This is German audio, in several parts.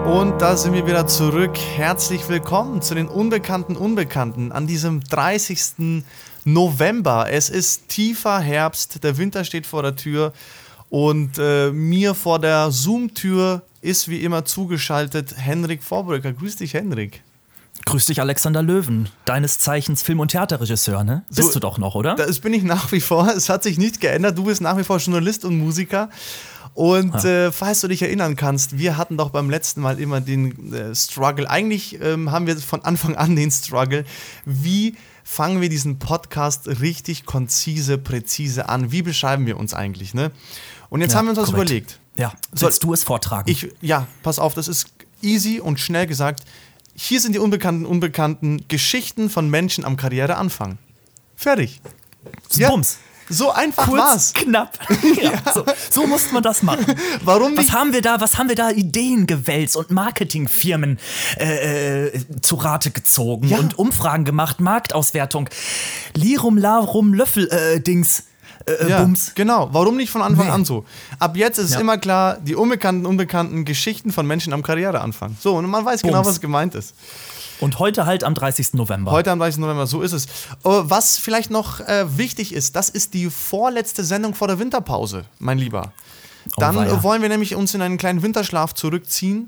Und da sind wir wieder zurück. Herzlich willkommen zu den Unbekannten Unbekannten an diesem 30. November. Es ist tiefer Herbst, der Winter steht vor der Tür und mir vor der Zoom-Tür ist wie immer zugeschaltet Henrik Vorbrücker. Grüß dich, Henrik. Grüß dich, Alexander Löwen, deines Zeichens Film- und Theaterregisseur, ne? Bist du doch noch, oder? Das bin ich nach wie vor. Es hat sich nicht geändert. Du bist nach wie vor Journalist und Musiker. Und falls du dich erinnern kannst, wir hatten doch beim letzten Mal immer den Struggle. Eigentlich haben wir von Anfang an den Struggle. Wie fangen wir diesen Podcast richtig konzise, präzise an? Wie beschreiben wir uns eigentlich, ne? Und jetzt haben wir uns was überlegt. Ja, sollst du es vortragen? Pass auf, das ist easy und schnell gesagt. Hier sind die unbekannten Geschichten von Menschen am Karriereanfang. Fertig. Bums. So einfach kurz, war's. Knapp. Ja, so muss man das machen. Warum nicht? Was haben wir da Ideen gewälzt und Marketingfirmen zu Rate gezogen und Umfragen gemacht, Marktauswertung, Lirum, Larum, Löffel, Dings. Bums. Genau, warum nicht von Anfang an so? Ab jetzt ist es immer klar, die unbekannten Geschichten von Menschen am Karriereanfang. So, und man weiß genau, was gemeint ist. Und heute halt am 30. November. Heute am 30. November, so ist es. Was vielleicht noch wichtig ist, das ist die vorletzte Sendung vor der Winterpause, mein Lieber. Dann wollen wir nämlich uns in einen kleinen Winterschlaf zurückziehen.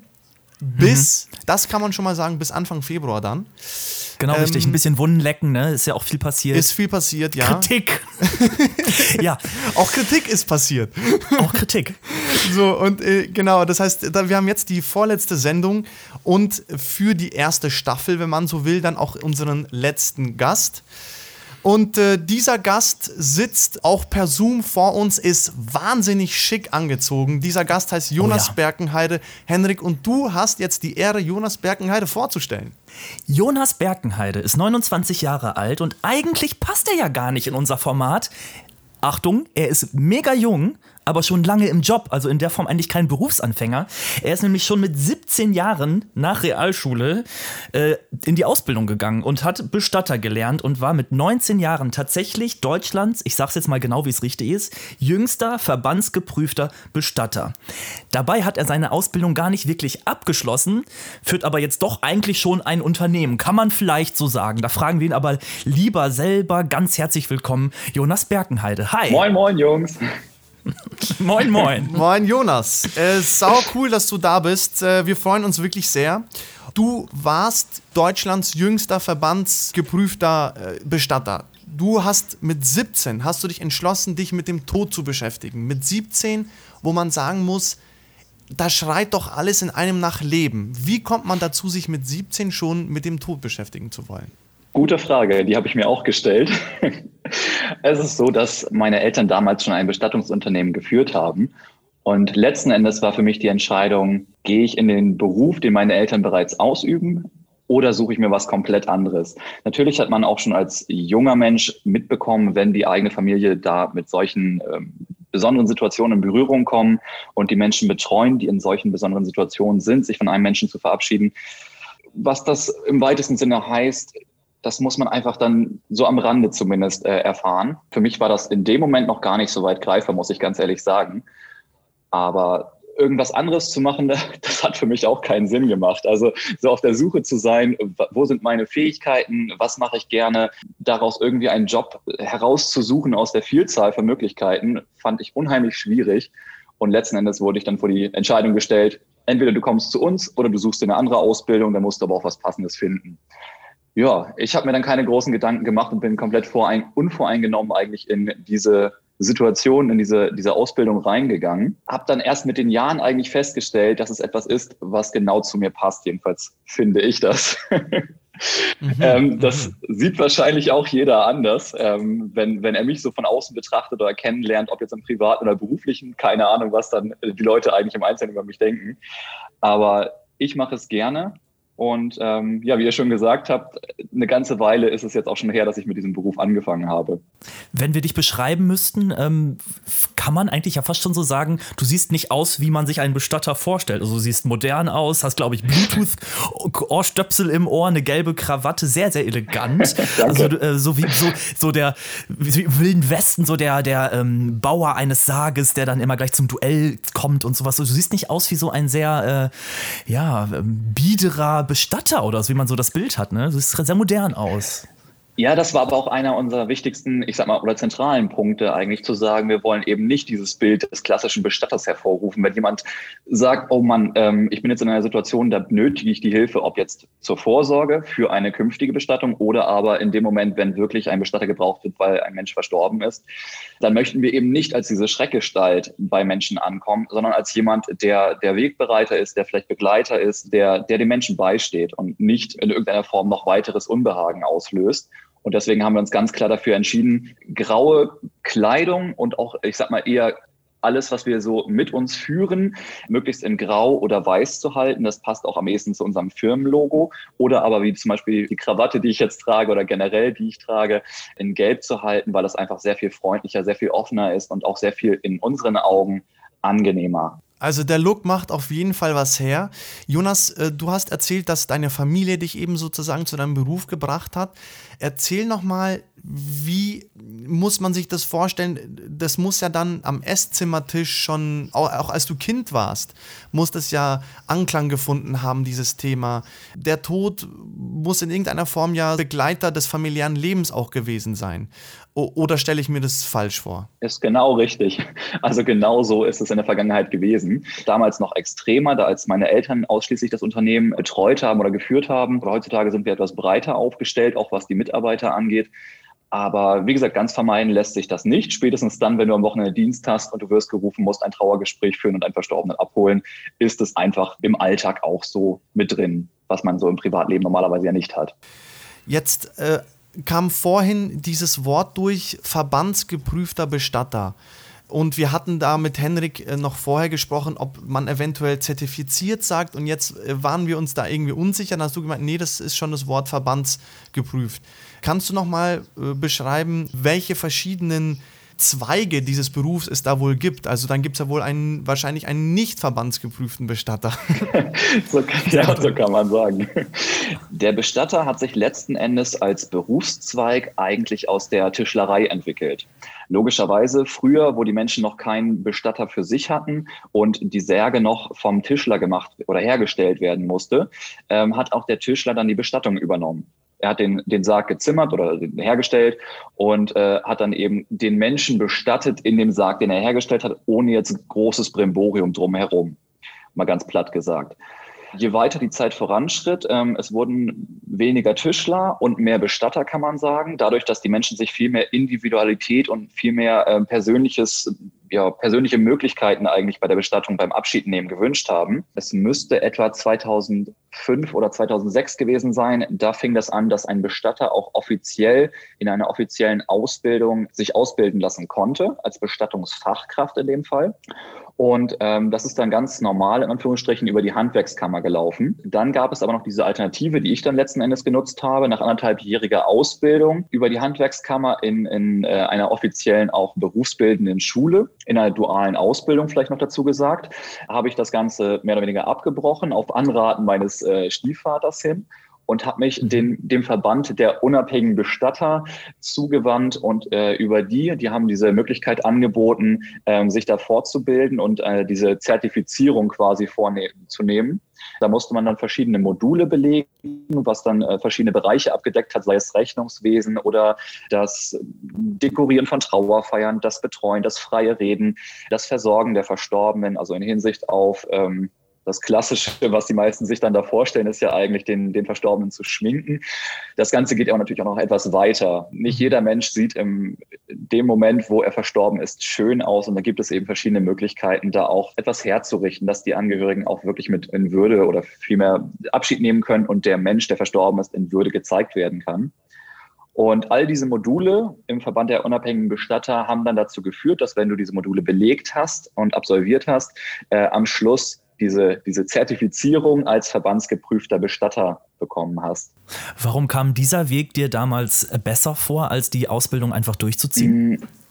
Das kann man schon mal sagen, bis Anfang Februar dann. Genau, richtig. Ein bisschen Wunden lecken, ne? Ist ja auch viel passiert. Ist viel passiert, ja. Kritik. Ja. Auch Kritik ist passiert. Auch Kritik. So, und genau, das heißt, wir haben jetzt die vorletzte Sendung und für die erste Staffel, wenn man so will, dann auch unseren letzten Gast. Und dieser Gast sitzt auch per Zoom vor uns, ist wahnsinnig schick angezogen. Dieser Gast heißt Jonas Berkenheide. Henrik, und du hast jetzt die Ehre, Jonas Berkenheide vorzustellen. Jonas Berkenheide ist 29 Jahre alt und eigentlich passt er ja gar nicht in unser Format. Achtung, er ist mega jung, aber schon lange im Job, also in der Form eigentlich kein Berufsanfänger. Er ist nämlich schon mit 17 Jahren nach Realschule in die Ausbildung gegangen und hat Bestatter gelernt und war mit 19 Jahren tatsächlich Deutschlands, ich sag's jetzt mal genau, wie es richtig ist, jüngster verbandsgeprüfter Bestatter. Dabei hat er seine Ausbildung gar nicht wirklich abgeschlossen, führt aber jetzt doch eigentlich schon ein Unternehmen, kann man vielleicht so sagen. Da fragen wir ihn aber lieber selber. Ganz herzlich willkommen, Jonas Berkenheide. Hi. Moin, moin, Jungs. Moin, moin. Moin, Jonas. Sau cool, dass du da bist. Wir freuen uns wirklich sehr. Du warst Deutschlands jüngster verbandsgeprüfter Bestatter. Du hast mit 17 dich entschlossen, dich mit dem Tod zu beschäftigen. Mit 17, wo man sagen muss, da schreit doch alles in einem nach Leben. Wie kommt man dazu, sich mit 17 schon mit dem Tod beschäftigen zu wollen? Gute Frage, die habe ich mir auch gestellt. Es ist so, dass meine Eltern damals schon ein Bestattungsunternehmen geführt haben. Und letzten Endes war für mich die Entscheidung, gehe ich in den Beruf, den meine Eltern bereits ausüben, oder suche ich mir was komplett anderes? Natürlich hat man auch schon als junger Mensch mitbekommen, wenn die eigene Familie da mit solchen besonderen Situationen in Berührung kommen und die Menschen betreuen, die in solchen besonderen Situationen sind, sich von einem Menschen zu verabschieden. Was das im weitesten Sinne heißt, das muss man einfach dann so am Rande zumindest erfahren. Für mich war das in dem Moment noch gar nicht so weit greifbar, muss ich ganz ehrlich sagen. Aber irgendwas anderes zu machen, das hat für mich auch keinen Sinn gemacht. Also so auf der Suche zu sein, wo sind meine Fähigkeiten, was mache ich gerne, daraus irgendwie einen Job herauszusuchen aus der Vielzahl von Möglichkeiten, fand ich unheimlich schwierig. Und letzten Endes wurde ich dann vor die Entscheidung gestellt, entweder du kommst zu uns oder du suchst dir eine andere Ausbildung, dann musst du aber auch was Passendes finden. Ja, ich habe mir dann keine großen Gedanken gemacht und bin komplett unvoreingenommen eigentlich in diese Situation, in diese Ausbildung reingegangen. Habe dann erst mit den Jahren eigentlich festgestellt, dass es etwas ist, was genau zu mir passt. Jedenfalls finde ich das. Das sieht wahrscheinlich auch jeder anders. Wenn er mich so von außen betrachtet oder kennenlernt, ob jetzt im Privaten oder beruflichen, keine Ahnung, was dann die Leute eigentlich im Einzelnen über mich denken. Aber ich mache es gerne. Und wie ihr schon gesagt habt, eine ganze Weile ist es jetzt auch schon her, dass ich mit diesem Beruf angefangen habe. Wenn wir dich beschreiben müssten, kann man eigentlich ja fast schon so sagen, du siehst nicht aus, wie man sich einen Bestatter vorstellt. Also du siehst modern aus, hast, glaube ich, Bluetooth-Ohrstöpsel im Ohr, eine gelbe Krawatte, sehr, sehr elegant. Also so der Wilden Westen, so der Bauer eines Sarges, der dann immer gleich zum Duell kommt und sowas. Du siehst nicht aus wie so ein sehr, biederer Bestatter oder so, wie man so das Bild hat, ne? Du siehst sehr modern aus. Ja, das war aber auch einer unserer wichtigsten, ich sag mal, oder zentralen Punkte eigentlich, zu sagen, wir wollen eben nicht dieses Bild des klassischen Bestatters hervorrufen. Wenn jemand sagt, oh Mann, ich bin jetzt in einer Situation, da benötige ich die Hilfe, ob jetzt zur Vorsorge für eine künftige Bestattung oder aber in dem Moment, wenn wirklich ein Bestatter gebraucht wird, weil ein Mensch verstorben ist, dann möchten wir eben nicht als diese Schreckgestalt bei Menschen ankommen, sondern als jemand, der Wegbereiter ist, der vielleicht Begleiter ist, der den Menschen beisteht und nicht in irgendeiner Form noch weiteres Unbehagen auslöst. Und deswegen haben wir uns ganz klar dafür entschieden, graue Kleidung und auch, ich sag mal, eher alles, was wir so mit uns führen, möglichst in Grau oder Weiß zu halten. Das passt auch am ehesten zu unserem Firmenlogo. Oder aber wie zum Beispiel die Krawatte, die ich jetzt trage oder generell, die ich trage, in Gelb zu halten, weil das einfach sehr viel freundlicher, sehr viel offener ist und auch sehr viel in unseren Augen angenehmer. Also der Look macht auf jeden Fall was her. Jonas, du hast erzählt, dass deine Familie dich eben sozusagen zu deinem Beruf gebracht hat. Erzähl nochmal, wie muss man sich das vorstellen? Das muss ja dann am Esszimmertisch schon, auch als du Kind warst, muss das ja Anklang gefunden haben, dieses Thema. Der Tod muss in irgendeiner Form ja Begleiter des familiären Lebens auch gewesen sein. Oder stelle ich mir das falsch vor? Ist genau richtig. Also genau so ist es in der Vergangenheit gewesen. Damals noch extremer, da als meine Eltern ausschließlich das Unternehmen betreut haben oder geführt haben. Aber heutzutage sind wir etwas breiter aufgestellt, auch was die Mitarbeiter angeht. Aber wie gesagt, ganz vermeiden lässt sich das nicht. Spätestens dann, wenn du am Wochenende Dienst hast und du wirst gerufen, musst ein Trauergespräch führen und einen Verstorbenen abholen, ist es einfach im Alltag auch so mit drin, was man so im Privatleben normalerweise ja nicht hat. Jetzt kam vorhin dieses Wort durch, verbandsgeprüfter Bestatter. Und wir hatten da mit Henrik noch vorher gesprochen, ob man eventuell zertifiziert sagt. Und jetzt waren wir uns da irgendwie unsicher. Dann hast du gemeint, nee, das ist schon das Wort verbandsgeprüft. Kannst du noch mal beschreiben, welche verschiedenen Zweige dieses Berufs es da wohl gibt? Also dann gibt es ja wohl wahrscheinlich einen nicht verbandsgeprüften Bestatter. So kann man sagen. Der Bestatter hat sich letzten Endes als Berufszweig eigentlich aus der Tischlerei entwickelt. Logischerweise früher, wo die Menschen noch keinen Bestatter für sich hatten und die Särge noch vom Tischler gemacht oder hergestellt werden musste, hat auch der Tischler dann die Bestattung übernommen. Er hat den Sarg gezimmert oder hergestellt und hat dann eben den Menschen bestattet in dem Sarg, den er hergestellt hat, ohne jetzt großes Brimborium drumherum. Mal ganz platt gesagt. Je weiter die Zeit voranschritt, es wurden weniger Tischler und mehr Bestatter, kann man sagen. Dadurch, dass die Menschen sich viel mehr Individualität und viel mehr persönliche Möglichkeiten eigentlich bei der Bestattung, beim Abschiednehmen gewünscht haben. Es müsste etwa 2005 oder 2006 gewesen sein. Da fing das an, dass ein Bestatter auch offiziell in einer offiziellen Ausbildung sich ausbilden lassen konnte, als Bestattungsfachkraft in dem Fall. Und das ist dann ganz normal, in Anführungsstrichen, über die Handwerkskammer gelaufen. Dann gab es aber noch diese Alternative, die ich dann letzten Endes genutzt habe, nach 1,5-jähriger Ausbildung über die Handwerkskammer in einer offiziellen, auch berufsbildenden Schule, in einer dualen Ausbildung vielleicht noch dazu gesagt, habe ich das Ganze mehr oder weniger abgebrochen, auf Anraten meines Stiefvaters hin. Und habe mich dem Verband der unabhängigen Bestatter zugewandt und über die haben diese Möglichkeit angeboten, sich da fortzubilden und diese Zertifizierung quasi vorzunehmen. Da musste man dann verschiedene Module belegen, was dann verschiedene Bereiche abgedeckt hat, sei es Rechnungswesen oder das Dekorieren von Trauerfeiern, das Betreuen, das freie Reden, das Versorgen der Verstorbenen, also in Hinsicht auf das Klassische, was die meisten sich dann da vorstellen, ist ja eigentlich, den Verstorbenen zu schminken. Das Ganze geht ja natürlich auch noch etwas weiter. Nicht jeder Mensch sieht in dem Moment, wo er verstorben ist, schön aus. Und da gibt es eben verschiedene Möglichkeiten, da auch etwas herzurichten, dass die Angehörigen auch wirklich mit in Würde oder vielmehr Abschied nehmen können und der Mensch, der verstorben ist, in Würde gezeigt werden kann. Und all diese Module im Verband der unabhängigen Bestatter haben dann dazu geführt, dass wenn du diese Module belegt hast und absolviert hast, am Schluss diese Zertifizierung als verbandsgeprüfter Bestatter bekommen hast. Warum kam dieser Weg dir damals besser vor, als die Ausbildung einfach durchzuziehen?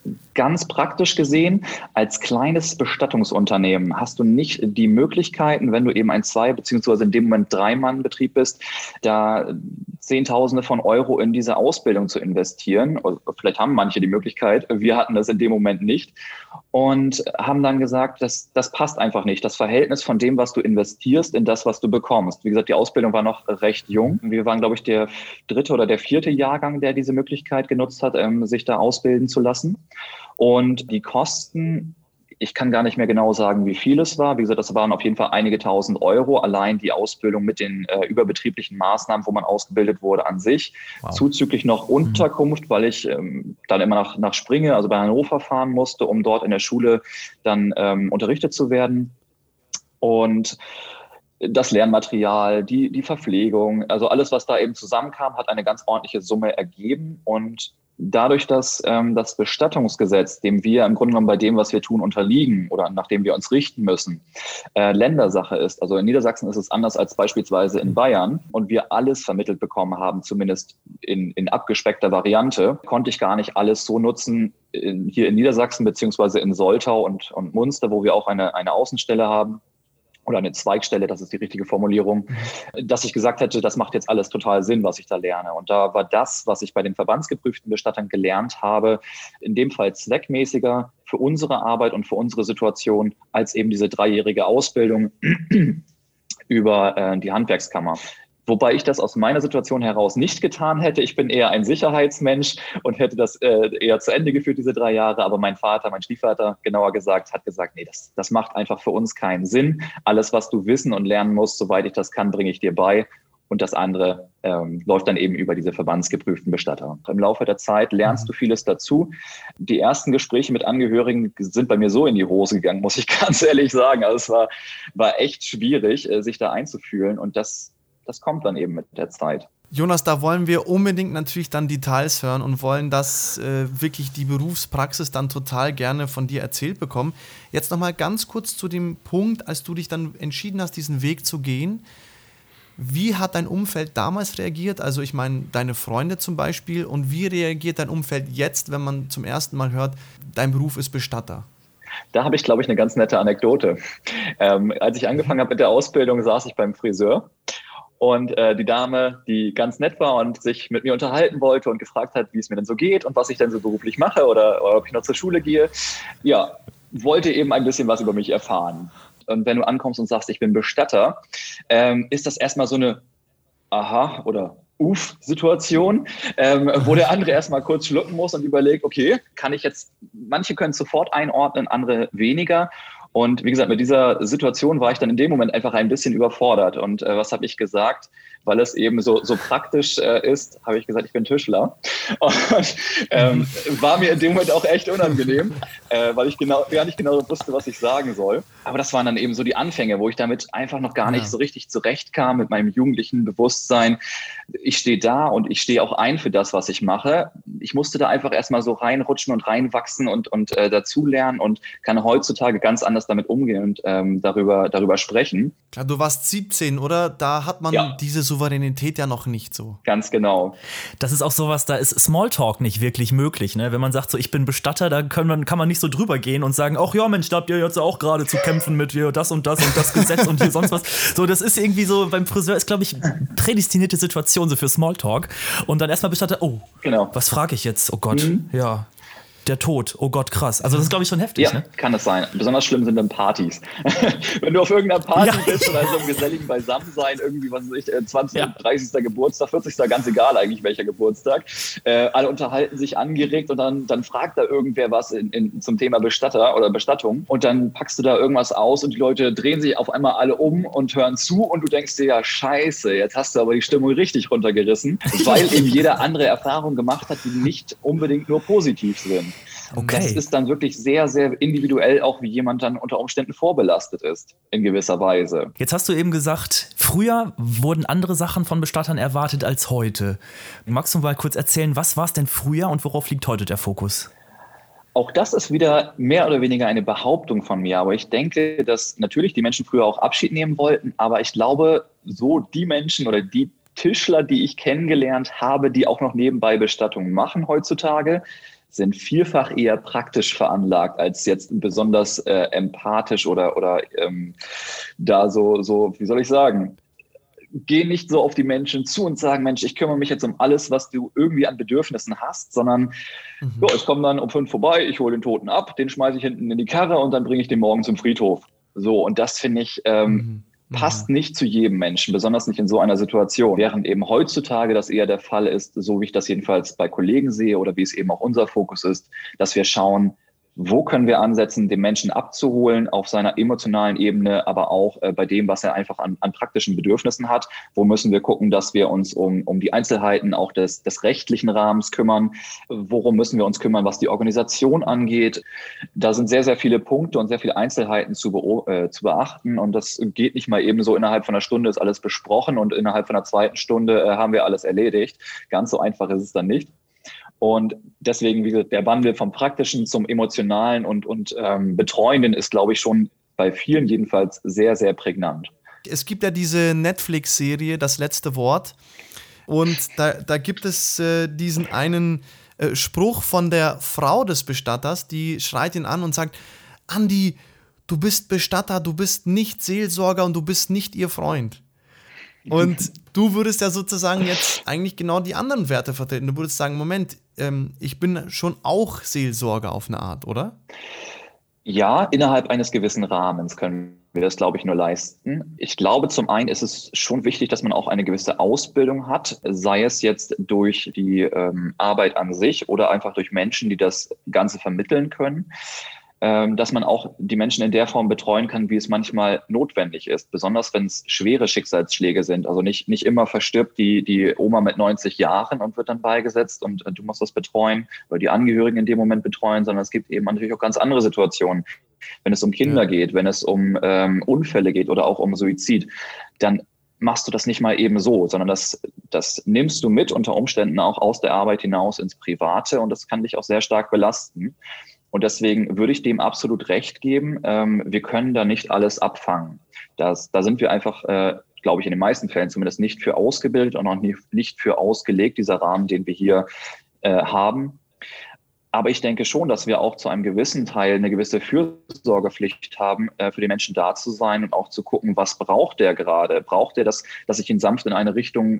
ganz praktisch gesehen, als kleines Bestattungsunternehmen hast du nicht die Möglichkeiten, wenn du eben ein 2- beziehungsweise in dem Moment 3-Mann-Betrieb bist, da Zehntausende von Euro in diese Ausbildung zu investieren. Oder vielleicht haben manche die Möglichkeit. Wir hatten das in dem Moment nicht und haben dann gesagt, das passt einfach nicht. Das Verhältnis von dem, was du investierst, in das, was du bekommst. Wie gesagt, die Ausbildung war noch recht jung. Wir waren, glaube ich, der 3. oder der 4. Jahrgang, der diese Möglichkeit genutzt hat, sich da ausbilden zu lassen. Und die Kosten, ich kann gar nicht mehr genau sagen, wie viel es war. Wie gesagt, das waren auf jeden Fall einige tausend Euro. Allein die Ausbildung mit den überbetrieblichen Maßnahmen, wo man ausgebildet wurde an sich. Wow. Zuzüglich noch Unterkunft, weil ich dann immer nach Springe, also bei Hannover fahren musste, um dort in der Schule dann unterrichtet zu werden. Und das Lernmaterial, die Verpflegung, also alles, was da eben zusammenkam, hat eine ganz ordentliche Summe ergeben. Und dadurch, dass das Bestattungsgesetz, dem wir im Grunde genommen bei dem, was wir tun, unterliegen oder nach dem wir uns richten müssen, Ländersache ist. Also in Niedersachsen ist es anders als beispielsweise in Bayern und wir alles vermittelt bekommen haben, zumindest in abgespeckter Variante, konnte ich gar nicht alles so nutzen hier in Niedersachsen beziehungsweise in Soltau und Munster, wo wir auch eine Außenstelle haben. Oder eine Zweigstelle, das ist die richtige Formulierung, dass ich gesagt hätte, das macht jetzt alles total Sinn, was ich da lerne. Und da war das, was ich bei den verbandsgeprüften Bestattern gelernt habe, in dem Fall zweckmäßiger für unsere Arbeit und für unsere Situation als eben diese 3-jährige Ausbildung über die Handwerkskammer. Wobei ich das aus meiner Situation heraus nicht getan hätte. Ich bin eher ein Sicherheitsmensch und hätte das eher zu Ende geführt, diese 3 Jahre. Aber mein Stiefvater, genauer gesagt, hat gesagt, nee, das macht einfach für uns keinen Sinn. Alles, was du wissen und lernen musst, soweit ich das kann, bringe ich dir bei. Und das andere läuft dann eben über diese verbandsgeprüften Bestatter. Im Laufe der Zeit lernst du vieles dazu. Die ersten Gespräche mit Angehörigen sind bei mir so in die Hose gegangen, muss ich ganz ehrlich sagen. Also es war echt schwierig, sich da einzufühlen. Und das kommt dann eben mit der Zeit. Jonas, da wollen wir unbedingt natürlich dann Details hören und wollen, dass wirklich die Berufspraxis dann total gerne von dir erzählt bekommen. Jetzt nochmal ganz kurz zu dem Punkt, als du dich dann entschieden hast, diesen Weg zu gehen. Wie hat dein Umfeld damals reagiert? Also ich meine, deine Freunde zum Beispiel. Und wie reagiert dein Umfeld jetzt, wenn man zum ersten Mal hört, dein Beruf ist Bestatter? Da habe ich, glaube ich, eine ganz nette Anekdote. Als ich angefangen habe mit der Ausbildung, saß ich beim Friseur. Und die Dame, die ganz nett war und sich mit mir unterhalten wollte und gefragt hat, wie es mir denn so geht und was ich denn so beruflich mache oder ob ich noch zur Schule gehe, ja, wollte eben ein bisschen was über mich erfahren. Und wenn du ankommst und sagst, ich bin Bestatter, ist das erstmal so eine Aha- oder Uff-Situation, wo der andere erstmal kurz schlucken muss und überlegt, okay, manche können es sofort einordnen, andere weniger. Und wie gesagt, mit dieser Situation war ich dann in dem Moment einfach ein bisschen überfordert. Und was habe ich gesagt? Weil es eben so praktisch ist, habe ich gesagt, ich bin Tischler. Und war mir in dem Moment auch echt unangenehm, weil ich gar nicht genau wusste, was ich sagen soll. Aber das waren dann eben so die Anfänge, wo ich damit einfach noch gar nicht so richtig zurechtkam mit meinem jugendlichen Bewusstsein. Ich stehe da und ich stehe auch ein für das, was ich mache. Ich musste da einfach erstmal so reinrutschen und reinwachsen und dazulernen und kann heutzutage ganz anders damit umgehen und darüber sprechen. Klar, du warst 17, oder? Da hat man diese Souveränität ja noch nicht so. Ganz genau. Das ist auch sowas, da ist Smalltalk nicht wirklich möglich, ne? Wenn man sagt, so ich bin Bestatter, da kann man nicht so drüber gehen und sagen, ach ja, Mensch, da habt ihr jetzt auch gerade zu kämpfen mit hier das und das Gesetz und hier sonst was. So, das ist irgendwie so, beim Friseur ist, glaube ich, prädestinierte Situation so für Smalltalk. Und dann erstmal Bestatter, genau. Was frage ich jetzt? Oh Gott, ja. Der Tod, oh Gott, krass. Also das ist, glaube ich, schon heftig, ne? Kann es sein. Besonders schlimm sind dann Partys. Wenn du auf irgendeiner Party bist oder so einem geselligen Beisammensein, irgendwie, was weiß ich, 20., 30. Geburtstag, 40., ganz egal eigentlich welcher Geburtstag, alle unterhalten sich angeregt und dann fragt da irgendwer was zum Thema Bestatter oder Bestattung und dann packst du da irgendwas aus und die Leute drehen sich auf einmal alle um und hören zu und du denkst dir, ja scheiße, jetzt hast du aber die Stimmung richtig runtergerissen, weil eben jeder andere Erfahrungen gemacht hat, die nicht unbedingt nur positiv sind. Okay. Das ist dann wirklich sehr, sehr individuell, auch wie jemand dann unter Umständen vorbelastet ist, in gewisser Weise. Jetzt hast du eben gesagt, früher wurden andere Sachen von Bestattern erwartet als heute. Magst du mal kurz erzählen, was war es denn früher und worauf liegt heute der Fokus? Auch das ist wieder mehr oder weniger eine Behauptung von mir. Aber ich denke, dass natürlich die Menschen früher auch Abschied nehmen wollten. Aber ich glaube, so die Menschen oder die Tischler, die ich kennengelernt habe, die auch noch nebenbei Bestattungen machen heutzutage, sind vielfach eher praktisch veranlagt als jetzt besonders empathisch oder da so, wie soll ich sagen, geh nicht so auf die Menschen zu und sagen, Mensch, ich kümmere mich jetzt um alles, was du irgendwie an Bedürfnissen hast, sondern so, ich komme dann um 5 vorbei, ich hole den Toten ab, den schmeiße ich hinten in die Karre und dann bringe ich den morgen zum Friedhof. So, und das finde ich passt nicht zu jedem Menschen, besonders nicht in so einer Situation. Während eben heutzutage das eher der Fall ist, so wie ich das jedenfalls bei Kollegen sehe oder wie es eben auch unser Fokus ist, dass wir schauen, wo können wir ansetzen, den Menschen abzuholen auf seiner emotionalen Ebene, aber auch bei dem, was er einfach an praktischen Bedürfnissen hat. Wo müssen wir gucken, dass wir uns um die Einzelheiten auch des rechtlichen Rahmens kümmern? Worum müssen wir uns kümmern, was die Organisation angeht? Da sind sehr, sehr viele Punkte und sehr viele Einzelheiten zu beachten. Und das geht nicht mal eben so, innerhalb von einer Stunde ist alles besprochen und innerhalb von einer zweiten Stunde haben wir alles erledigt. Ganz so einfach ist es dann nicht. Und deswegen, wie gesagt, der Wandel vom Praktischen zum Emotionalen und Betreuenden ist, glaube ich, schon bei vielen jedenfalls sehr, sehr prägnant. Es gibt ja diese Netflix-Serie Das letzte Wort und da gibt es diesen einen Spruch von der Frau des Bestatters, die schreit ihn an und sagt, Andi, du bist Bestatter, du bist nicht Seelsorger und du bist nicht ihr Freund. Und du würdest ja sozusagen jetzt eigentlich genau die anderen Werte vertreten. Du würdest sagen, Moment, ich bin schon auch Seelsorger auf eine Art, oder? Ja, innerhalb eines gewissen Rahmens können wir das, glaube ich, nur leisten. Ich glaube, zum einen ist es schon wichtig, dass man auch eine gewisse Ausbildung hat, sei es jetzt durch die Arbeit an sich oder einfach durch Menschen, die das Ganze vermitteln können. Dass man auch die Menschen in der Form betreuen kann, wie es manchmal notwendig ist, besonders wenn es schwere Schicksalsschläge sind. Also nicht immer verstirbt die Oma mit 90 Jahren und wird dann beigesetzt und du musst das betreuen oder die Angehörigen in dem Moment betreuen, sondern es gibt eben natürlich auch ganz andere Situationen. Wenn es um Kinder geht, wenn es um Unfälle geht oder auch um Suizid, dann machst du das nicht mal eben so, sondern das nimmst du mit unter Umständen auch aus der Arbeit hinaus ins Private und das kann dich auch sehr stark belasten. Und deswegen würde ich dem absolut recht geben. Wir können da nicht alles abfangen. Da sind wir einfach, glaube ich, in den meisten Fällen zumindest nicht für ausgebildet und auch nicht für ausgelegt, dieser Rahmen, den wir hier haben. Aber ich denke schon, dass wir auch zu einem gewissen Teil eine gewisse Fürsorgepflicht haben, für die Menschen da zu sein und auch zu gucken, was braucht der gerade? Braucht der das, dass ich ihn sanft in eine Richtung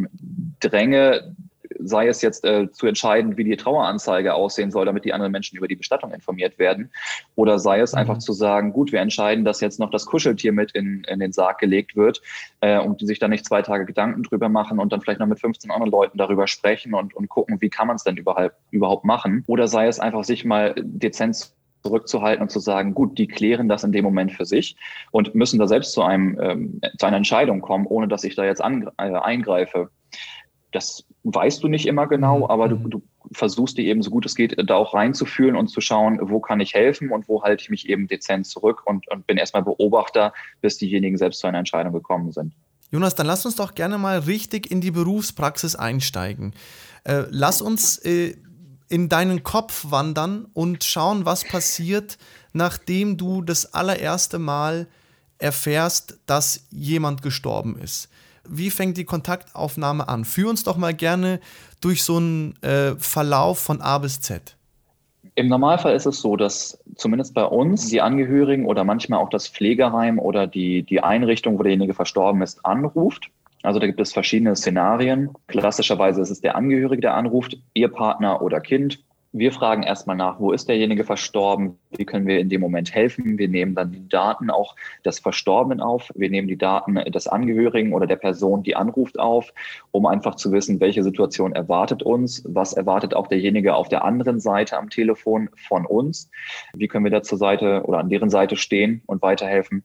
dränge, sei es jetzt zu entscheiden, wie die Traueranzeige aussehen soll, damit die anderen Menschen über die Bestattung informiert werden, oder sei es einfach zu sagen, gut, wir entscheiden, dass jetzt noch das Kuscheltier mit in den Sarg gelegt wird und die sich dann nicht 2 Tage Gedanken drüber machen und dann vielleicht noch mit 15 anderen Leuten darüber sprechen und gucken, wie kann man es denn überhaupt machen, oder sei es einfach, sich mal dezent zurückzuhalten und zu sagen, gut, die klären das in dem Moment für sich und müssen da selbst zu einer Entscheidung kommen, ohne dass ich da jetzt eingreife. Das weißt du nicht immer genau, aber du versuchst dir eben so gut es geht, da auch reinzufühlen und zu schauen, wo kann ich helfen und wo halte ich mich eben dezent zurück und bin erstmal Beobachter, bis diejenigen selbst zu einer Entscheidung gekommen sind. Jonas, dann lass uns doch gerne mal richtig in die Berufspraxis einsteigen. Lass uns in deinen Kopf wandern und schauen, was passiert, nachdem du das allererste Mal erfährst, dass jemand gestorben ist. Wie fängt die Kontaktaufnahme an? Führ uns doch mal gerne durch so einen Verlauf von A bis Z. Im Normalfall ist es so, dass zumindest bei uns die Angehörigen oder manchmal auch das Pflegeheim oder die Einrichtung, wo derjenige verstorben ist, anruft. Also da gibt es verschiedene Szenarien. Klassischerweise ist es der Angehörige, der anruft, Ehepartner oder Kind. Wir fragen erstmal nach, wo ist derjenige verstorben? Wie können wir in dem Moment helfen? Wir nehmen dann die Daten auch des Verstorbenen auf. Wir nehmen die Daten des Angehörigen oder der Person, die anruft, auf, um einfach zu wissen, welche Situation erwartet uns. Was erwartet auch derjenige auf der anderen Seite am Telefon von uns? Wie können wir da zur Seite oder an deren Seite stehen und weiterhelfen?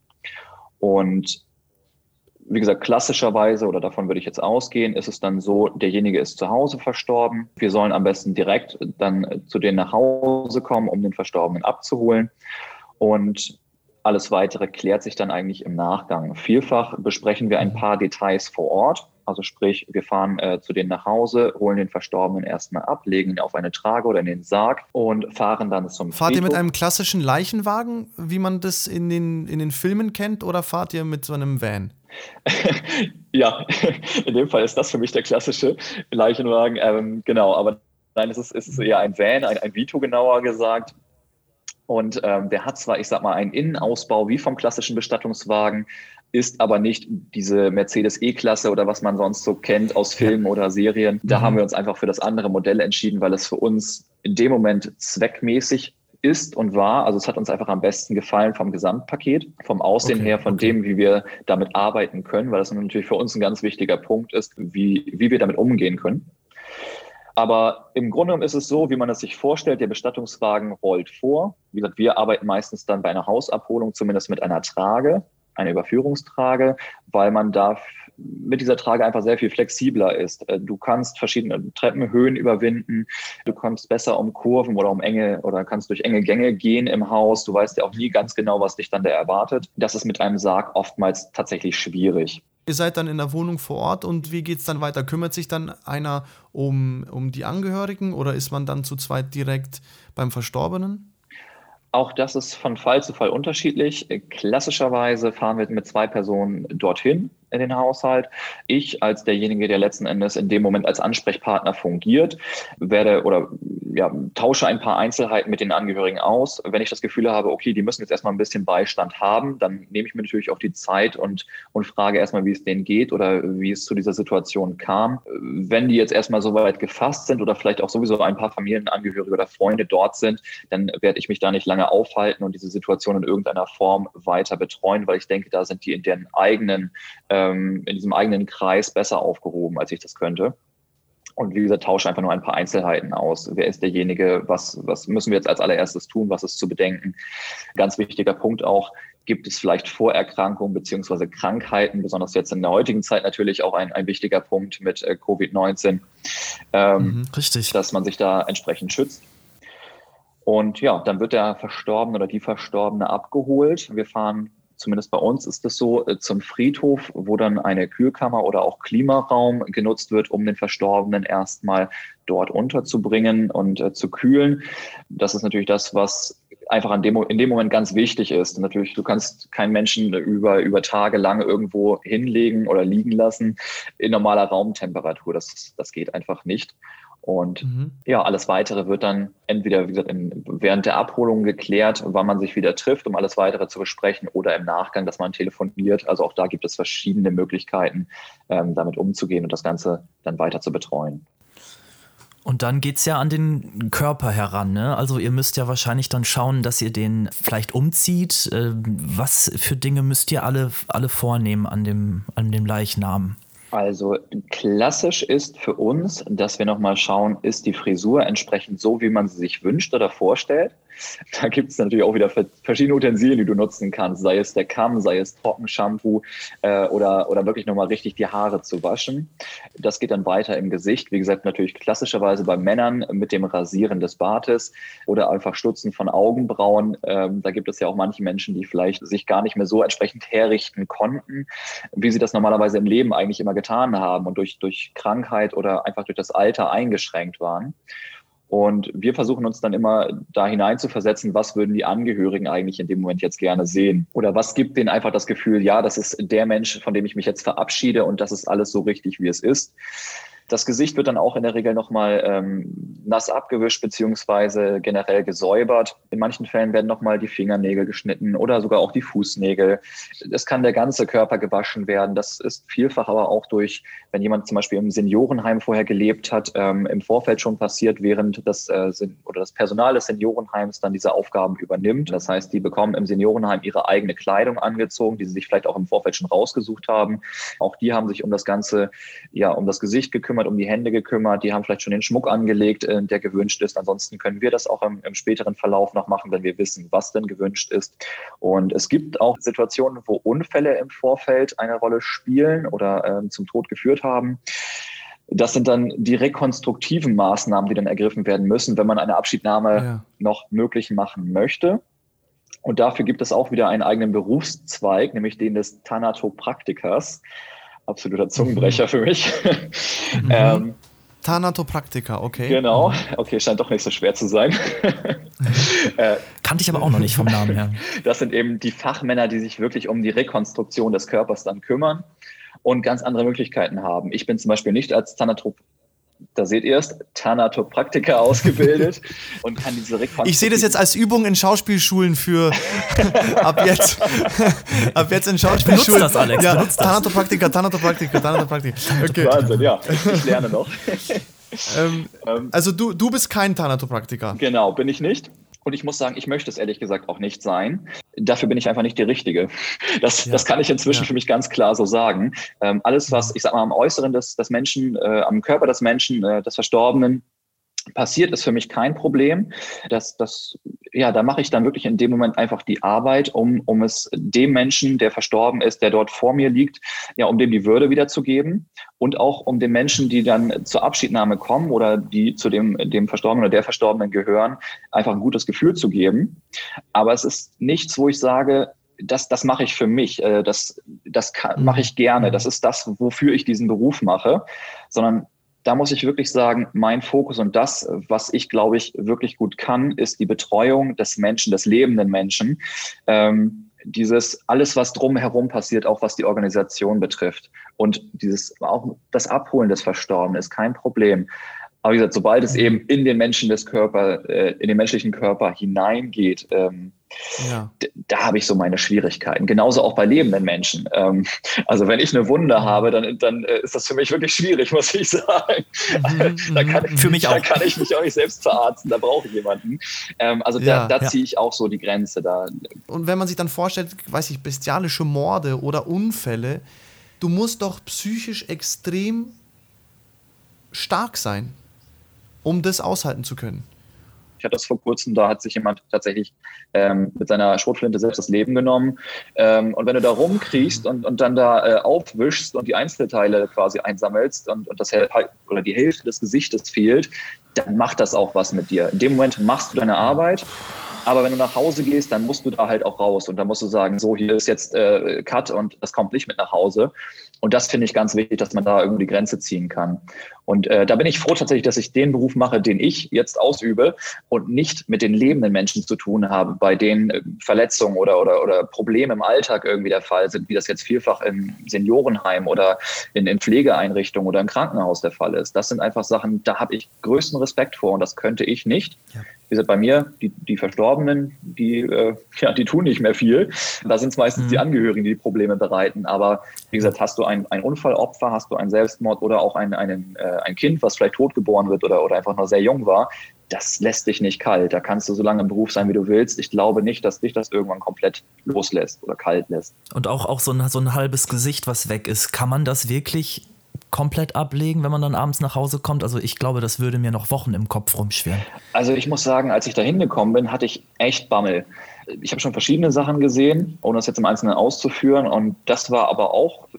Und wie gesagt, klassischerweise, oder davon würde ich jetzt ausgehen, ist es dann so, derjenige ist zu Hause verstorben. Wir sollen am besten direkt dann zu denen nach Hause kommen, um den Verstorbenen abzuholen. Und alles Weitere klärt sich dann eigentlich im Nachgang. Vielfach besprechen wir ein paar Details vor Ort. Also sprich, wir fahren zu denen nach Hause, holen den Verstorbenen erstmal ab, legen ihn auf eine Trage oder in den Sarg und fahren dann zum Friedhof. Fahrt ihr mit einem klassischen Leichenwagen, wie man das in den Filmen kennt, oder fahrt ihr mit so einem Van? Ja, in dem Fall ist das für mich der klassische Leichenwagen. Genau, aber Nein, es ist eher ein Van, ein Vito genauer gesagt. Und der hat zwar, ich sag mal, einen Innenausbau wie vom klassischen Bestattungswagen, ist aber nicht diese Mercedes E-Klasse oder was man sonst so kennt aus Filmen oder Serien. Da haben wir uns einfach für das andere Modell entschieden, weil es für uns in dem Moment zweckmäßig ist und war. Also es hat uns einfach am besten gefallen vom Gesamtpaket, vom Aussehen her, von dem, wie wir damit arbeiten können, weil das natürlich für uns ein ganz wichtiger Punkt ist, wie wir damit umgehen können. Aber im Grunde genommen ist es so, wie man es sich vorstellt, der Bestattungswagen rollt vor. Wie gesagt, wir arbeiten meistens dann bei einer Hausabholung zumindest mit einer Trage, eine Überführungstrage, weil man da mit dieser Trage einfach sehr viel flexibler ist. Du kannst verschiedene Treppenhöhen überwinden, du kommst besser um Kurven oder kannst durch enge Gänge gehen im Haus. Du weißt ja auch nie ganz genau, was dich dann da erwartet. Das ist mit einem Sarg oftmals tatsächlich schwierig. Ihr seid dann in der Wohnung vor Ort und wie geht es dann weiter? Kümmert sich dann einer um die Angehörigen oder ist man dann zu zweit direkt beim Verstorbenen? Auch das ist von Fall zu Fall unterschiedlich. Klassischerweise fahren wir mit 2 Personen dorthin in den Haushalt. Ich als derjenige, der letzten Endes in dem Moment als Ansprechpartner fungiert, tausche ein paar Einzelheiten mit den Angehörigen aus. Wenn ich das Gefühl habe, okay, die müssen jetzt erstmal ein bisschen Beistand haben, dann nehme ich mir natürlich auch die Zeit und frage erstmal, wie es denen geht oder wie es zu dieser Situation kam. Wenn die jetzt erstmal so weit gefasst sind oder vielleicht auch sowieso ein paar Familienangehörige oder Freunde dort sind, dann werde ich mich da nicht lange aufhalten und diese Situation in irgendeiner Form weiter betreuen, weil ich denke, da sind die in diesem eigenen Kreis besser aufgehoben, als ich das könnte. Und wie gesagt, tausche einfach nur ein paar Einzelheiten aus. Wer ist derjenige? Was müssen wir jetzt als allererstes tun? Was ist zu bedenken? Ganz wichtiger Punkt auch, gibt es vielleicht Vorerkrankungen beziehungsweise Krankheiten, besonders jetzt in der heutigen Zeit natürlich auch ein wichtiger Punkt mit Covid-19, richtig, dass man sich da entsprechend schützt. Und ja, dann wird der Verstorbene oder die Verstorbene abgeholt. Wir fahren, zumindest bei uns ist es so, zum Friedhof, wo dann eine Kühlkammer oder auch Klimaraum genutzt wird, um den Verstorbenen erstmal dort unterzubringen und zu kühlen. Das ist natürlich das, was einfach in dem Moment ganz wichtig ist. Natürlich, du kannst keinen Menschen über Tage lang irgendwo hinlegen oder liegen lassen in normaler Raumtemperatur. Das geht einfach nicht. Und alles Weitere wird dann entweder, wie gesagt, während der Abholung geklärt, wann man sich wieder trifft, um alles Weitere zu besprechen, oder im Nachgang, dass man telefoniert. Also auch da gibt es verschiedene Möglichkeiten, damit umzugehen und das Ganze dann weiter zu betreuen. Und dann geht's ja an den Körper heran, ne? Also ihr müsst ja wahrscheinlich dann schauen, dass ihr den vielleicht umzieht. Was für Dinge müsst ihr alle vornehmen an dem Leichnam? Also klassisch ist für uns, dass wir nochmal schauen, ist die Frisur entsprechend so, wie man sie sich wünscht oder vorstellt. Da gibt es natürlich auch wieder verschiedene Utensilien, die du nutzen kannst, sei es der Kamm, sei es Trockenshampoo oder wirklich nochmal richtig die Haare zu waschen. Das geht dann weiter im Gesicht. Wie gesagt, natürlich klassischerweise bei Männern mit dem Rasieren des Bartes oder einfach Stutzen von Augenbrauen. Da gibt es ja auch manche Menschen, die vielleicht sich gar nicht mehr so entsprechend herrichten konnten, wie sie das normalerweise im Leben eigentlich immer getan haben und durch Krankheit oder einfach durch das Alter eingeschränkt waren. Und wir versuchen uns dann immer da hineinzuversetzen, was würden die Angehörigen eigentlich in dem Moment jetzt gerne sehen? Oder was gibt denen einfach das Gefühl, ja, das ist der Mensch, von dem ich mich jetzt verabschiede und das ist alles so richtig, wie es ist. Das Gesicht wird dann auch in der Regel nochmal nass abgewischt beziehungsweise generell gesäubert. In manchen Fällen werden nochmal die Fingernägel geschnitten oder sogar auch die Fußnägel. Es kann der ganze Körper gewaschen werden. Das ist vielfach aber auch wenn jemand zum Beispiel im Seniorenheim vorher gelebt hat, im Vorfeld schon passiert, während das Personal des Seniorenheims dann diese Aufgaben übernimmt. Das heißt, die bekommen im Seniorenheim ihre eigene Kleidung angezogen, die sie sich vielleicht auch im Vorfeld schon rausgesucht haben. Auch die haben sich um das Ganze, um das Gesicht gekümmert, um die Hände gekümmert, die haben vielleicht schon den Schmuck angelegt, der gewünscht ist. Ansonsten können wir das auch im späteren Verlauf noch machen, wenn wir wissen, was denn gewünscht ist. Und es gibt auch Situationen, wo Unfälle im Vorfeld eine Rolle spielen oder zum Tod geführt haben. Das sind dann die rekonstruktiven Maßnahmen, die dann ergriffen werden müssen, wenn man eine Abschiednahme noch möglich machen möchte. Und dafür gibt es auch wieder einen eigenen Berufszweig, nämlich den des Thanatopraktikers. Absoluter Zungenbrecher für mich. Thanatopraktiker, okay. Genau, okay, scheint doch nicht so schwer zu sein. Kannte ich aber auch noch nicht vom Namen her. Das sind eben die Fachmänner, die sich wirklich um die Rekonstruktion des Körpers dann kümmern und ganz andere Möglichkeiten haben. Ich bin zum Beispiel nicht als Da seht ihr es, Thanatopraktiker ausgebildet und kann diese Rekonstruktion. Ich sehe das jetzt als Übung in Schauspielschulen für ab jetzt in Schauspielschulen. Benutzt das, Alex, ja, benutzt das. Thanatopraktiker. Okay. Wahnsinn, ja. Ich lerne noch. Also du bist kein Thanatopraktiker. Genau, bin ich nicht. Und ich muss sagen, ich möchte es ehrlich gesagt auch nicht sein. Dafür bin ich einfach nicht die Richtige. Das kann ich inzwischen für mich ganz klar so sagen. Alles, was, ich sag mal, am Äußeren des Menschen, am Körper des Menschen, des Verstorbenen passiert, ist für mich kein Problem. Da mache ich dann wirklich in dem Moment einfach die Arbeit, um es dem Menschen, der verstorben ist, der dort vor mir liegt, um dem die Würde wiederzugeben und auch um den Menschen, die dann zur Abschiednahme kommen oder die zu dem Verstorbenen oder der Verstorbenen gehören, einfach ein gutes Gefühl zu geben. Aber es ist nichts, wo ich sage, das mache ich für mich, das mache ich gerne, das ist das, wofür ich diesen Beruf mache, sondern da muss ich wirklich sagen, mein Fokus und das, was ich, glaube ich, wirklich gut kann, ist die Betreuung des Menschen, des lebenden Menschen. Alles, was drumherum passiert, auch was die Organisation betrifft. Und auch das Abholen des Verstorbenen ist kein Problem. Aber wie gesagt, sobald es eben in den menschlichen Körper hineingeht, da habe ich so meine Schwierigkeiten. Genauso auch bei lebenden Menschen. Also wenn ich eine Wunde habe, dann ist das für mich wirklich schwierig, muss ich sagen. Da kann ich mich auch nicht selbst verarzten, da brauche ich jemanden. Da ziehe ich auch so die Grenze da. Und wenn man sich dann vorstellt, weiß ich, bestialische Morde oder Unfälle, du musst doch psychisch extrem stark sein, um das aushalten zu können. Ich hatte das vor kurzem, da hat sich jemand tatsächlich mit seiner Schrotflinte selbst das Leben genommen. Und wenn du da rumkriechst und dann da aufwischst und die Einzelteile quasi einsammelst und die Hälfte des Gesichtes fehlt, dann macht das auch was mit dir. In dem Moment machst du deine Arbeit, aber wenn du nach Hause gehst, dann musst du da halt auch raus und dann musst du sagen, so, hier ist jetzt Cut und das kommt nicht mit nach Hause. Und das finde ich ganz wichtig, dass man da irgendwie die Grenze ziehen kann. Und da bin ich froh tatsächlich, dass ich den Beruf mache, den ich jetzt ausübe und nicht mit den lebenden Menschen zu tun habe, bei denen Verletzungen oder Probleme im Alltag irgendwie der Fall sind, wie das jetzt vielfach im Seniorenheim oder in Pflegeeinrichtungen oder im Krankenhaus der Fall ist. Das sind einfach Sachen, da habe ich größten Respekt vor und das könnte ich nicht. Ja. Wie gesagt, bei mir, die Verstorbenen, die tun nicht mehr viel. Da sind es meistens die Angehörigen, die Probleme bereiten. Aber wie gesagt, hast du ein Unfallopfer, hast du einen Selbstmord oder auch ein Kind, was vielleicht totgeboren wird oder einfach noch sehr jung war, das lässt dich nicht kalt. Da kannst du so lange im Beruf sein, wie du willst. Ich glaube nicht, dass dich das irgendwann komplett loslässt oder kalt lässt. Und auch so ein halbes Gesicht, was weg ist, kann man das wirklich komplett ablegen, wenn man dann abends nach Hause kommt? Also ich glaube, das würde mir noch Wochen im Kopf rumschwirren. Also ich muss sagen, als ich da hingekommen bin, hatte ich echt Bammel. Ich habe schon verschiedene Sachen gesehen, ohne das jetzt im Einzelnen auszuführen. Und das war aber auch...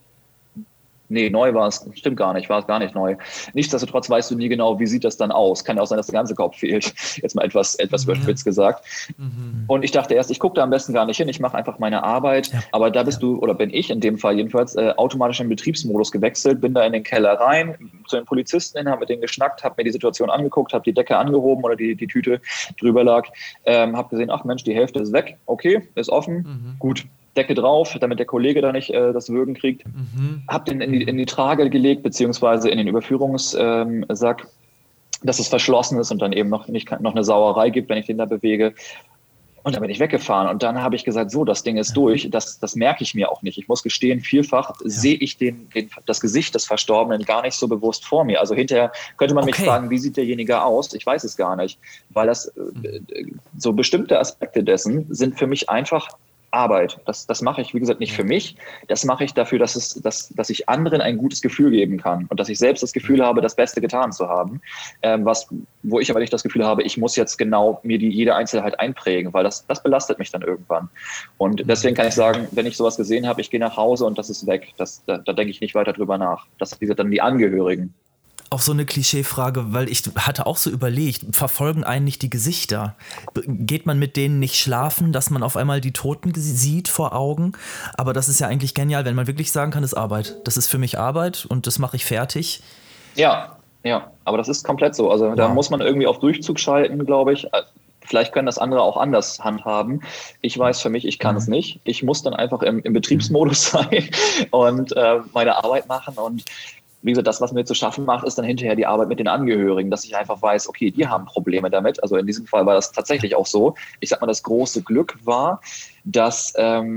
Nee, neu war es, stimmt gar nicht, war es gar nicht neu. Nichtsdestotrotz weißt du nie genau, wie sieht das dann aus. Kann ja auch sein, dass der ganze Kopf fehlt. Jetzt mal etwas überspitzt gesagt. Und ich dachte erst, ich gucke da am besten gar nicht hin, ich mache einfach meine Arbeit. Ja. Aber da bin ich in dem Fall jedenfalls, automatisch in den Betriebsmodus gewechselt, bin da in den Keller rein, zu den Polizisten hin, habe mit denen geschnackt, habe mir die Situation angeguckt, habe die Decke angehoben oder die Tüte drüber lag, habe gesehen, ach Mensch, die Hälfte ist weg, okay, ist offen, gut. Decke drauf, damit der Kollege da nicht das Würgen kriegt. Hab den in die Trage gelegt, beziehungsweise in den Überführungssack, dass es verschlossen ist und dann eben noch eine Sauerei gibt, wenn ich den da bewege. Und dann bin ich weggefahren und dann habe ich gesagt, so, das Ding ist durch, das merke ich mir auch nicht. Ich muss gestehen, vielfach sehe ich das Gesicht des Verstorbenen gar nicht so bewusst vor mir. Also hinterher könnte man mich fragen, wie sieht derjenige aus? Ich weiß es gar nicht, weil das so bestimmte Aspekte dessen sind für mich einfach Arbeit. Das mache ich, wie gesagt, nicht für mich. Das mache ich dafür, dass ich anderen ein gutes Gefühl geben kann und dass ich selbst das Gefühl habe, das Beste getan zu haben. Wo ich aber nicht das Gefühl habe, ich muss jetzt genau mir jede Einzelheit einprägen, weil das belastet mich dann irgendwann. Und deswegen kann ich sagen, wenn ich sowas gesehen habe, ich gehe nach Hause und das ist weg. Da denke ich nicht weiter drüber nach. Das sind dann die Angehörigen. Auch so eine Klischeefrage, weil ich hatte auch so überlegt, verfolgen einen nicht die Gesichter? Geht man mit denen nicht schlafen, dass man auf einmal die Toten sieht vor Augen? Aber das ist ja eigentlich genial, wenn man wirklich sagen kann, das ist Arbeit. Das ist für mich Arbeit und das mache ich fertig. Ja, aber das ist komplett so. Also da muss man irgendwie auf Durchzug schalten, glaube ich. Vielleicht können das andere auch anders handhaben. Ich weiß für mich, ich kann es nicht. Ich muss dann einfach im Betriebsmodus sein und meine Arbeit machen und wie gesagt, das, was mir zu schaffen macht, ist dann hinterher die Arbeit mit den Angehörigen, dass ich einfach weiß, okay, die haben Probleme damit. Also in diesem Fall war das tatsächlich auch so. Ich sag mal, das große Glück war, dass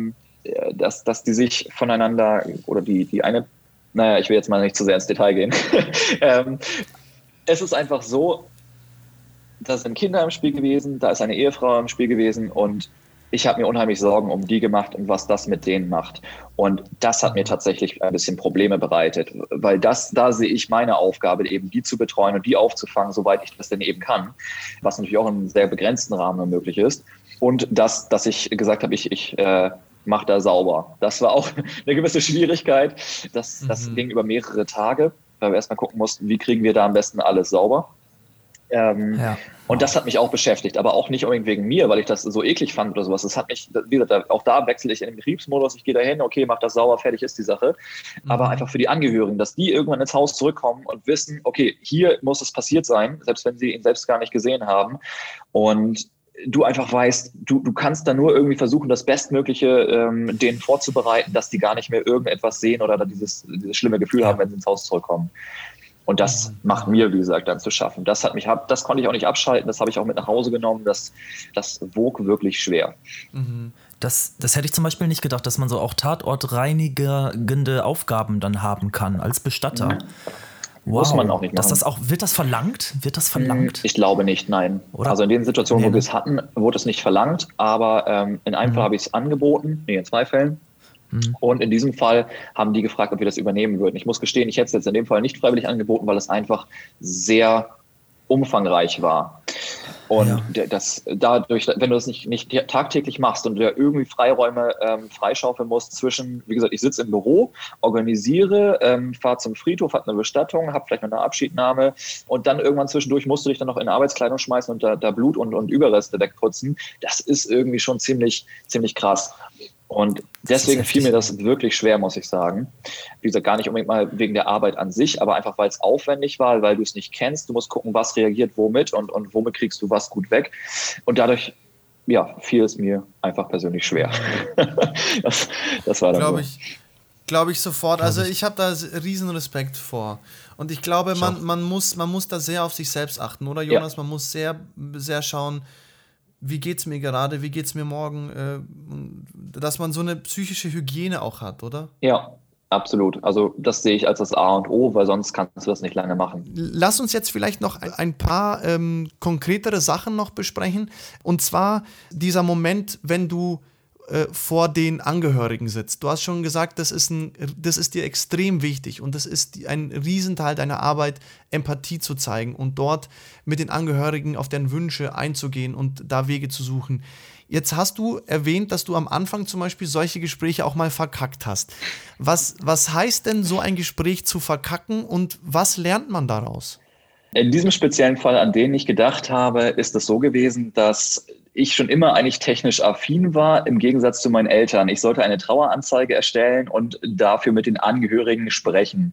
die sich voneinander oder die eine, naja, ich will jetzt mal nicht zu sehr ins Detail gehen. Es ist einfach so, da sind Kinder im Spiel gewesen, da ist eine Ehefrau im Spiel gewesen und ich habe mir unheimlich Sorgen um die gemacht und was das mit denen macht. Und das hat mir tatsächlich ein bisschen Probleme bereitet, weil da sehe ich meine Aufgabe, eben die zu betreuen und die aufzufangen, soweit ich das denn eben kann, was natürlich auch in einem sehr begrenzten Rahmen möglich ist. Und dass ich gesagt habe, ich mache da sauber. Das war auch eine gewisse Schwierigkeit. Das ging über mehrere Tage, weil wir erstmal gucken mussten, wie kriegen wir da am besten alles sauber. Und das hat mich auch beschäftigt, aber auch nicht unbedingt wegen mir, weil ich das so eklig fand oder sowas. Das hat mich, wie gesagt, auch da wechsle ich in den Betriebsmodus, ich gehe da hin, okay, mach das sauber, fertig ist die Sache. Aber einfach für die Angehörigen, dass die irgendwann ins Haus zurückkommen und wissen, okay, hier muss es passiert sein, selbst wenn sie ihn selbst gar nicht gesehen haben. Und du einfach weißt, du kannst da nur irgendwie versuchen, das Bestmögliche denen vorzubereiten, dass die gar nicht mehr irgendetwas sehen oder dieses schlimme Gefühl haben, wenn sie ins Haus zurückkommen. Und das macht mir, wie gesagt, dann zu schaffen. Das konnte ich auch nicht abschalten, das habe ich auch mit nach Hause genommen. Das wog wirklich schwer. Das hätte ich zum Beispiel nicht gedacht, dass man so auch tatortreinigende Aufgaben dann haben kann als Bestatter. Wow. Muss man auch nicht machen. Wird das verlangt? Ich glaube nicht, nein. Oder? Also in den Situationen, wo wir es hatten, wurde es nicht verlangt. Aber in einem Fall habe ich es angeboten, in 2 Fällen. Und in diesem Fall haben die gefragt, ob wir das übernehmen würden. Ich muss gestehen, ich hätte es jetzt in dem Fall nicht freiwillig angeboten, weil es einfach sehr umfangreich war. Und dadurch, wenn du das nicht tagtäglich machst und du ja irgendwie Freiräume freischaufeln musst zwischen, wie gesagt, ich sitze im Büro, organisiere, fahre zum Friedhof, habe eine Bestattung, habe vielleicht noch eine Abschiednahme und dann irgendwann zwischendurch musst du dich dann noch in Arbeitskleidung schmeißen und da Blut und Überreste wegputzen. Das ist irgendwie schon ziemlich krass. Und deswegen fiel mir das wirklich schwer, muss ich sagen. Wie gesagt, gar nicht unbedingt mal wegen der Arbeit an sich, aber einfach, weil es aufwendig war, weil du es nicht kennst. Du musst gucken, was reagiert womit und womit kriegst du was gut weg. Und dadurch, fiel es mir einfach persönlich schwer. Das war dann Glaube ich sofort. Also ich habe da riesen Respekt vor. Und ich glaube, man muss da sehr auf sich selbst achten, oder Jonas? Ja. Man muss sehr, sehr schauen, wie geht's mir gerade, wie geht's mir morgen, dass man so eine psychische Hygiene auch hat, oder? Ja, absolut. Also das sehe ich als das A und O, weil sonst kannst du das nicht lange machen. Lass uns jetzt vielleicht noch ein paar konkretere Sachen noch besprechen. Und zwar dieser Moment, wenn du vor den Angehörigen sitzt. Du hast schon gesagt, das ist dir extrem wichtig und das ist ein Riesenteil deiner Arbeit, Empathie zu zeigen und dort mit den Angehörigen auf deren Wünsche einzugehen und da Wege zu suchen. Jetzt hast du erwähnt, dass du am Anfang zum Beispiel solche Gespräche auch mal verkackt hast. Was heißt denn so ein Gespräch zu verkacken und was lernt man daraus? In diesem speziellen Fall, an den ich gedacht habe, ist es so gewesen, dass ich schon immer eigentlich technisch affin war, im Gegensatz zu meinen Eltern. Ich sollte eine Traueranzeige erstellen und dafür mit den Angehörigen sprechen.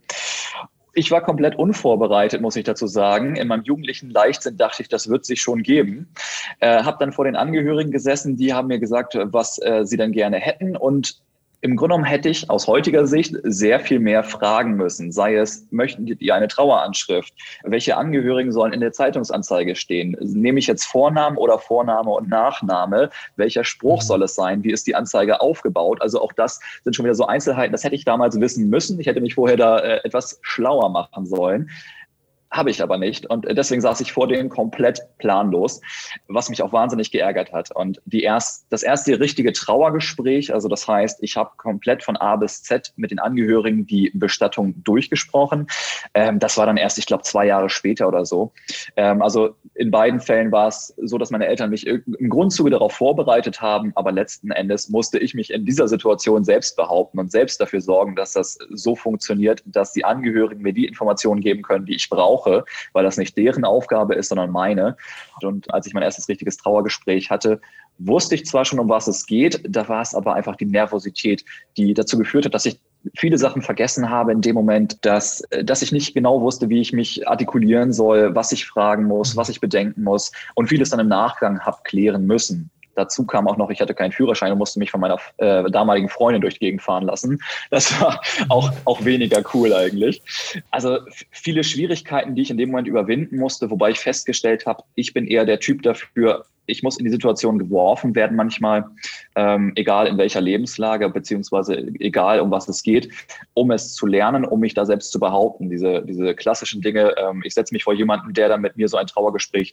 Ich war komplett unvorbereitet, muss ich dazu sagen. In meinem jugendlichen Leichtsinn dachte ich, das wird sich schon geben. Habe dann vor den Angehörigen gesessen, die haben mir gesagt, was sie denn gerne hätten und im Grunde genommen hätte ich aus heutiger Sicht sehr viel mehr fragen müssen. Sei es, möchten die eine Traueranschrift? Welche Angehörigen sollen in der Zeitungsanzeige stehen? Nehme ich jetzt Vornamen oder Vorname und Nachname? Welcher Spruch soll es sein? Wie ist die Anzeige aufgebaut? Also auch das sind schon wieder so Einzelheiten. Das hätte ich damals wissen müssen. Ich hätte mich vorher da etwas schlauer machen sollen. Habe ich aber nicht. Und deswegen saß ich vor denen komplett planlos, was mich auch wahnsinnig geärgert hat. Und das erste richtige Trauergespräch, also das heißt, ich habe komplett von A bis Z mit den Angehörigen die Bestattung durchgesprochen. Das war dann erst, ich glaube, 2 Jahre später oder so. Also in beiden Fällen war es so, dass meine Eltern mich im Grundzuge darauf vorbereitet haben, aber letzten Endes musste ich mich in dieser Situation selbst behaupten und selbst dafür sorgen, dass das so funktioniert, dass die Angehörigen mir die Informationen geben können, die ich brauche, weil das nicht deren Aufgabe ist, sondern meine. Und als ich mein erstes richtiges Trauergespräch hatte, wusste ich zwar schon, um was es geht, da war es aber einfach die Nervosität, die dazu geführt hat, dass ich viele Sachen vergessen habe in dem Moment, dass ich nicht genau wusste, wie ich mich artikulieren soll, was ich fragen muss, was ich bedenken muss und vieles dann im Nachgang habe klären müssen. dazu kam auch noch, ich hatte keinen Führerschein und musste mich von meiner damaligen Freundin durch die Gegend fahren lassen. Das war auch weniger cool eigentlich. Also viele Schwierigkeiten, die ich in dem Moment überwinden musste, wobei ich festgestellt habe, ich bin eher der Typ dafür, ich muss in die Situation geworfen werden manchmal, egal in welcher Lebenslage, beziehungsweise egal um was es geht, um es zu lernen, um mich da selbst zu behaupten. Diese klassischen Dinge, ich setze mich vor jemanden, der dann mit mir so ein Trauergespräch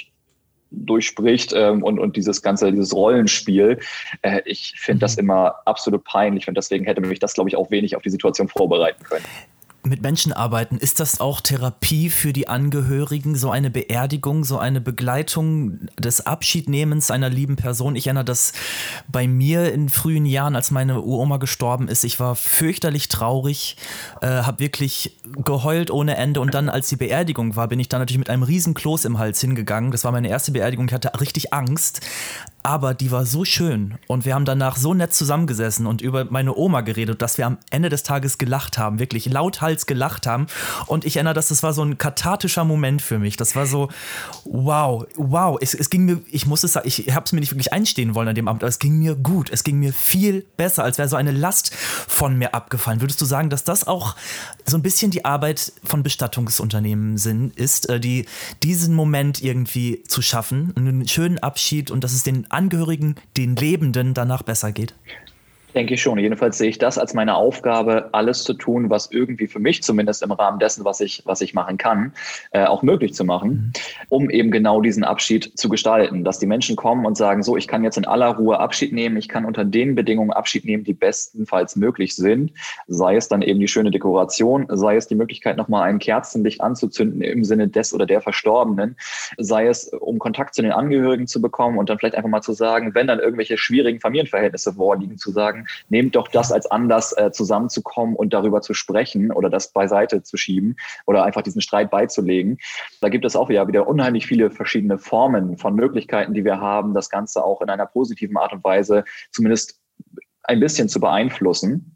durchspricht und dieses Rollenspiel. Ich finde das immer absolut peinlich und deswegen hätte mich das, glaube ich, auch wenig auf die Situation vorbereiten können. Mit Menschen arbeiten, ist das auch Therapie für die Angehörigen, so eine Beerdigung, so eine Begleitung des Abschiednehmens einer lieben Person? Ich erinnere das bei mir in frühen Jahren, als meine Uroma gestorben ist. Ich war fürchterlich traurig, habe wirklich geheult ohne Ende und dann, als die Beerdigung war, bin ich dann natürlich mit einem riesen Kloß im Hals hingegangen. Das war meine erste Beerdigung, ich hatte richtig Angst. Aber die war so schön und wir haben danach so nett zusammengesessen und über meine Oma geredet, dass wir am Ende des Tages gelacht haben, wirklich lauthals gelacht haben. Und ich erinnere, das war so ein kathartischer Moment für mich. Das war so, wow. Es ging mir, ich muss es sagen, ich habe es mir nicht wirklich einstehen wollen an dem Abend, aber es ging mir gut. Es ging mir viel besser, als wäre so eine Last von mir abgefallen. Würdest du sagen, dass das auch so ein bisschen die Arbeit von Bestattungsunternehmen ist, diesen Moment irgendwie zu schaffen, einen schönen Abschied und dass es den Angehörigen, den Lebenden danach besser geht? Denke ich schon. Jedenfalls sehe ich das als meine Aufgabe, alles zu tun, was irgendwie für mich zumindest im Rahmen dessen, was ich machen kann, auch möglich zu machen, um eben genau diesen Abschied zu gestalten. Dass die Menschen kommen und sagen, so, ich kann jetzt in aller Ruhe Abschied nehmen, ich kann unter den Bedingungen Abschied nehmen, die bestenfalls möglich sind. Sei es dann eben die schöne Dekoration, sei es die Möglichkeit, nochmal ein Kerzenlicht anzuzünden im Sinne des oder der Verstorbenen, sei es, um Kontakt zu den Angehörigen zu bekommen und dann vielleicht einfach mal zu sagen, wenn dann irgendwelche schwierigen Familienverhältnisse vorliegen, zu sagen, nehmt doch das als Anlass, zusammenzukommen und darüber zu sprechen oder das beiseite zu schieben oder einfach diesen Streit beizulegen. Da gibt es auch wieder unheimlich viele verschiedene Formen von Möglichkeiten, die wir haben, das Ganze auch in einer positiven Art und Weise zumindest ein bisschen zu beeinflussen.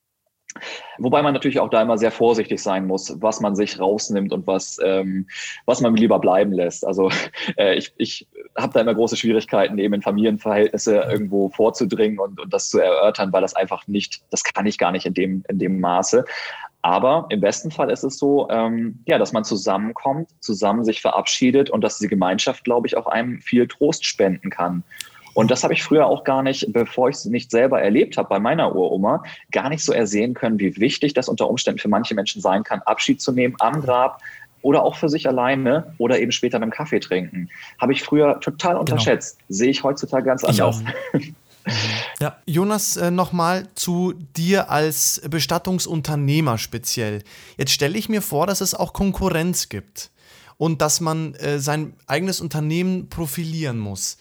Wobei man natürlich auch da immer sehr vorsichtig sein muss, was man sich rausnimmt und was man lieber bleiben lässt. Also ich habe da immer große Schwierigkeiten, eben in Familienverhältnisse irgendwo vorzudringen und das zu erörtern, weil das einfach nicht, das kann ich gar nicht in dem Maße. Aber im besten Fall ist es so, dass man zusammenkommt, zusammen sich verabschiedet und dass die Gemeinschaft, glaube ich, auch einem viel Trost spenden kann. Und das habe ich früher auch gar nicht, bevor ich es nicht selber erlebt habe bei meiner Uroma, gar nicht so ersehen können, wie wichtig das unter Umständen für manche Menschen sein kann, Abschied zu nehmen am Grab oder auch für sich alleine oder eben später beim Kaffee trinken. Habe ich früher total unterschätzt. Genau. Sehe ich heutzutage ganz anders. Ich auch. Ja. Jonas, nochmal zu dir als Bestattungsunternehmer speziell. Jetzt stelle ich mir vor, dass es auch Konkurrenz gibt und dass man sein eigenes Unternehmen profilieren muss.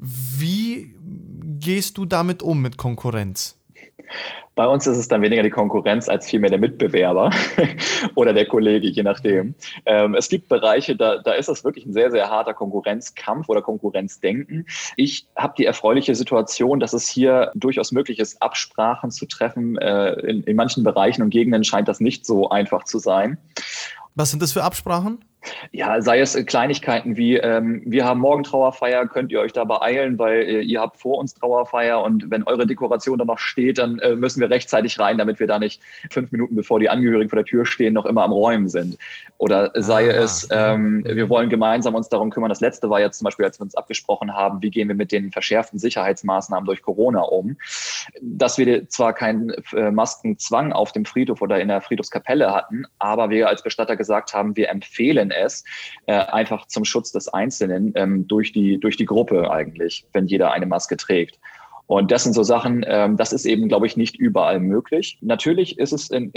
Wie gehst du damit um, mit Konkurrenz? Bei uns ist es dann weniger die Konkurrenz als vielmehr der Mitbewerber oder der Kollege, je nachdem. Es gibt Bereiche, da ist es wirklich ein sehr, sehr harter Konkurrenzkampf oder Konkurrenzdenken. Ich habe die erfreuliche Situation, dass es hier durchaus möglich ist, Absprachen zu treffen. In manchen Bereichen und Gegenden scheint das nicht so einfach zu sein. Was sind das für Absprachen? Ja, sei es Kleinigkeiten wie, wir haben morgen Trauerfeier, könnt ihr euch da beeilen, weil ihr habt vor uns Trauerfeier und wenn eure Dekoration da noch steht, dann müssen wir rechtzeitig rein, damit wir da nicht 5 Minuten, bevor die Angehörigen vor der Tür stehen, noch immer am Räumen sind. Oder sei es, wir wollen gemeinsam uns darum kümmern. Das letzte war jetzt zum Beispiel, als wir uns abgesprochen haben, wie gehen wir mit den verschärften Sicherheitsmaßnahmen durch Corona um, dass wir zwar keinen Maskenzwang auf dem Friedhof oder in der Friedhofskapelle hatten, aber wir als Bestatter gesagt haben, wir empfehlen es, einfach zum Schutz des Einzelnen durch die Gruppe eigentlich, wenn jeder eine Maske trägt. Und das sind so Sachen, das ist eben, glaube ich, nicht überall möglich. Natürlich ist es in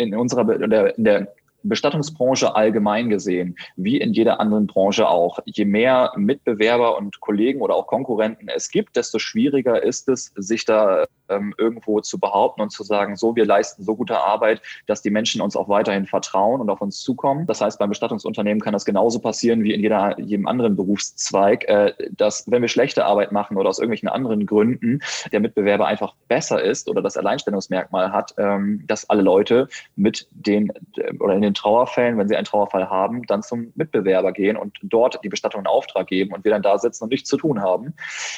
der Bestattungsbranche allgemein gesehen, wie in jeder anderen Branche auch. Je mehr Mitbewerber und Kollegen oder auch Konkurrenten es gibt, desto schwieriger ist es, sich da irgendwo zu behaupten und zu sagen, so, wir leisten so gute Arbeit, dass die Menschen uns auch weiterhin vertrauen und auf uns zukommen. Das heißt, beim Bestattungsunternehmen kann das genauso passieren wie in jedem anderen Berufszweig, dass wenn wir schlechte Arbeit machen oder aus irgendwelchen anderen Gründen der Mitbewerber einfach besser ist oder das Alleinstellungsmerkmal hat, dass alle Leute mit den oder in den Trauerfällen, wenn sie einen Trauerfall haben, dann zum Mitbewerber gehen und dort die Bestattung in Auftrag geben und wir dann da sitzen und nichts zu tun haben.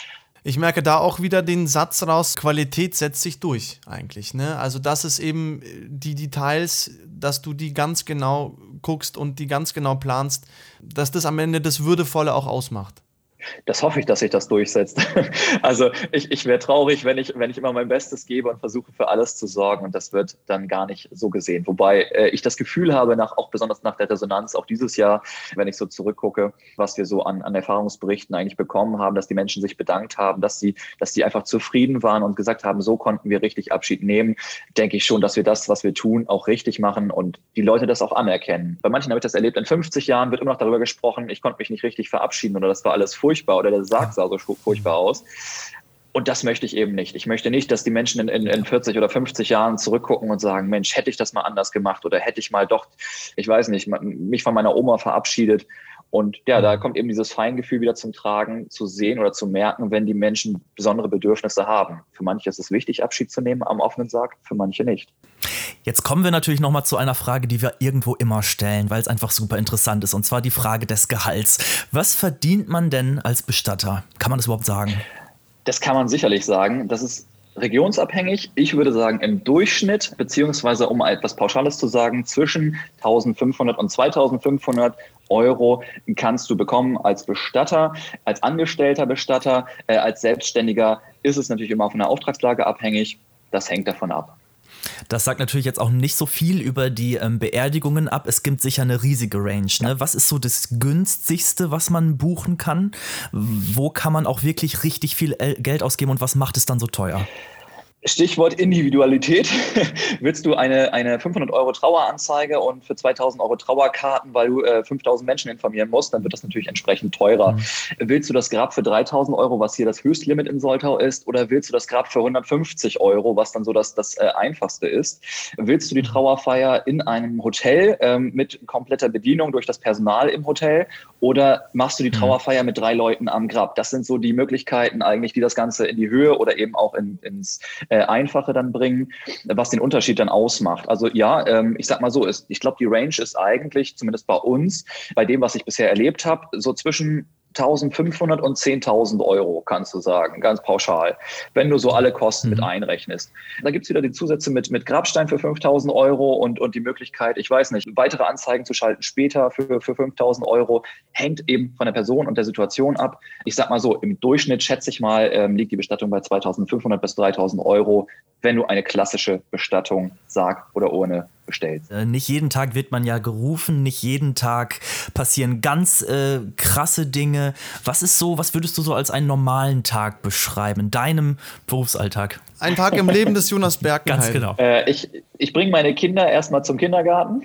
Ich merke da auch wieder den Satz raus, Qualität setzt sich durch eigentlich. Ne? Also das ist eben die Details, dass du die ganz genau guckst und die ganz genau planst, dass das am Ende das Würdevolle auch ausmacht. Das hoffe ich, dass sich das durchsetzt. Also ich wäre traurig, wenn ich immer mein Bestes gebe und versuche für alles zu sorgen und das wird dann gar nicht so gesehen. Wobei ich das Gefühl habe, auch besonders nach der Resonanz, auch dieses Jahr, wenn ich so zurückgucke, was wir so an Erfahrungsberichten eigentlich bekommen haben, dass die Menschen sich bedankt haben, dass sie einfach zufrieden waren und gesagt haben, so konnten wir richtig Abschied nehmen, denke ich schon, dass wir das, was wir tun, auch richtig machen und die Leute das auch anerkennen. Bei manchen habe ich das erlebt, in 50 Jahren wird immer noch darüber gesprochen, ich konnte mich nicht richtig verabschieden oder das war alles furchtbar oder der Sarg sah so furchtbar aus. Und das möchte ich eben nicht. Ich möchte nicht, dass die Menschen in 40 oder 50 Jahren zurückgucken und sagen, Mensch, hätte ich das mal anders gemacht oder hätte ich mal doch, ich weiß nicht, mich von meiner Oma verabschiedet. Und ja, da kommt eben dieses Feingefühl wieder zum Tragen, zu sehen oder zu merken, wenn die Menschen besondere Bedürfnisse haben. Für manche ist es wichtig, Abschied zu nehmen am offenen Sarg, für manche nicht. Jetzt kommen wir natürlich nochmal zu einer Frage, die wir irgendwo immer stellen, weil es einfach super interessant ist. Und zwar die Frage des Gehalts. Was verdient man denn als Bestatter? Kann man das überhaupt sagen? Das kann man sicherlich sagen. Das ist regionsabhängig. Ich würde sagen, im Durchschnitt, beziehungsweise um etwas Pauschales zu sagen, zwischen 1.500 und 2.500 Euro kannst du bekommen als Bestatter, als angestellter Bestatter, als Selbstständiger ist es natürlich immer auf einer Auftragslage abhängig. Das hängt davon ab. Das sagt natürlich jetzt auch nicht so viel über die Beerdigungen ab. Es gibt sicher eine riesige Range. Ne? Ja. Was ist so das günstigste, was man buchen kann? Wo kann man auch wirklich richtig viel Geld ausgeben und was macht es dann so teuer? Stichwort Individualität. Willst du eine 500 Euro Traueranzeige und für 2.000 Euro Trauerkarten, weil du 5.000 Menschen informieren musst, dann wird das natürlich entsprechend teurer. Mhm. Willst du das Grab für 3.000 Euro, was hier das Höchstlimit in Soltau ist, oder willst du das Grab für 150 Euro, was dann so das Einfachste ist? Willst du die Trauerfeier in einem Hotel mit kompletter Bedienung durch das Personal im Hotel oder machst du die Trauerfeier mit 3 Leuten am Grab? Das sind so die Möglichkeiten eigentlich, die das Ganze in die Höhe oder eben auch ins Einfache dann bringen, was den Unterschied dann ausmacht. Also ja, ich sag mal so, ich glaube, die Range ist eigentlich, zumindest bei uns, bei dem, was ich bisher erlebt habe, so zwischen 1.500 und 10.000 Euro, kannst du sagen, ganz pauschal, wenn du so alle Kosten mit einrechnest. Da gibt's wieder die Zusätze mit Grabstein für 5.000 Euro und die Möglichkeit, ich weiß nicht, weitere Anzeigen zu schalten später für 5.000 Euro, hängt eben von der Person und der Situation ab. Ich sag mal so, im Durchschnitt schätze ich mal, liegt die Bestattung bei 2.500 bis 3.000 Euro, wenn du eine klassische Bestattung, Sarg oder Urne, bestellst. Nicht jeden Tag wird man ja gerufen, nicht jeden Tag passieren ganz krasse Dinge. Was würdest du so als einen normalen Tag beschreiben in deinem Berufsalltag? Ein Tag im Leben des Jonas Berkenheide. Ganz genau. Ich bringe meine Kinder erstmal zum Kindergarten,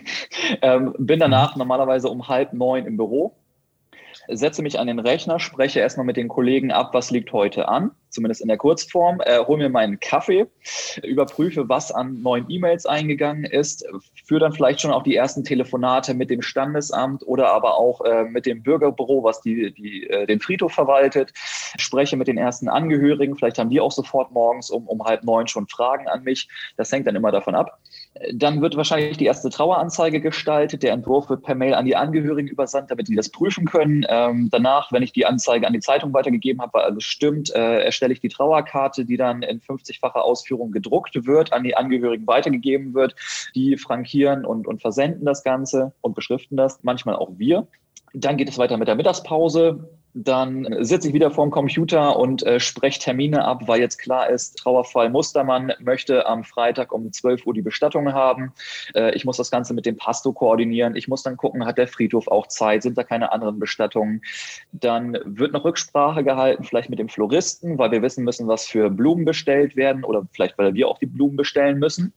bin danach normalerweise um 8:30 im Büro, setze mich an den Rechner, spreche erstmal mit den Kollegen ab, was liegt heute an, zumindest in der Kurzform, hole mir meinen Kaffee, überprüfe, was an neuen E-Mails eingegangen ist, führe dann vielleicht schon auch die ersten Telefonate mit dem Standesamt oder aber auch mit dem Bürgerbüro, was den Friedhof verwaltet, spreche mit den ersten Angehörigen, vielleicht haben die auch sofort morgens um 8:30 schon Fragen an mich, das hängt dann immer davon ab. Dann wird wahrscheinlich die erste Traueranzeige gestaltet, der Entwurf wird per Mail an die Angehörigen übersandt, damit die das prüfen können. Danach, wenn ich die Anzeige an die Zeitung weitergegeben habe, weil alles stimmt, erstelle ich die Trauerkarte, die dann in 50-facher Ausführung gedruckt wird, an die Angehörigen weitergegeben wird. Die frankieren und versenden das Ganze und beschriften das, manchmal auch wir. Dann geht es weiter mit der Mittagspause. Dann sitze ich wieder vorm Computer und spreche Termine ab, weil jetzt klar ist, Trauerfall Mustermann möchte am Freitag um 12 Uhr die Bestattung haben. Ich muss das Ganze mit dem Pastor koordinieren. Ich muss dann gucken, hat der Friedhof auch Zeit? Sind da keine anderen Bestattungen? Dann wird noch Rücksprache gehalten, vielleicht mit dem Floristen, weil wir wissen müssen, was für Blumen bestellt werden oder vielleicht, weil wir auch die Blumen bestellen müssen.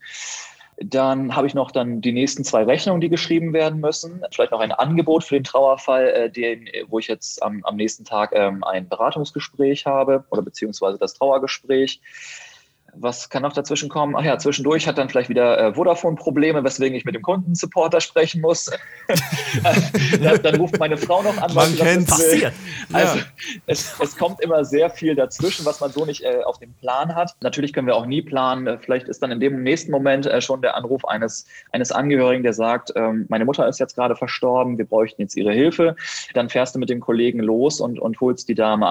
Dann habe ich noch dann die nächsten 2 Rechnungen, die geschrieben werden müssen. Vielleicht noch ein Angebot für den Trauerfall, wo ich jetzt am nächsten Tag ein Beratungsgespräch habe oder beziehungsweise das Trauergespräch. Was kann noch dazwischen kommen? Ach ja, zwischendurch hat dann vielleicht wieder Vodafone-Probleme, weswegen ich mit dem Kundensupporter sprechen muss. Dann ruft meine Frau noch an. Man kennt es. Also es kommt immer sehr viel dazwischen, was man so nicht auf dem Plan hat. Natürlich können wir auch nie planen. Vielleicht ist dann in dem nächsten Moment schon der Anruf eines Angehörigen, der sagt, meine Mutter ist jetzt gerade verstorben, wir bräuchten jetzt ihre Hilfe. Dann fährst du mit dem Kollegen los und holst die Dame ab.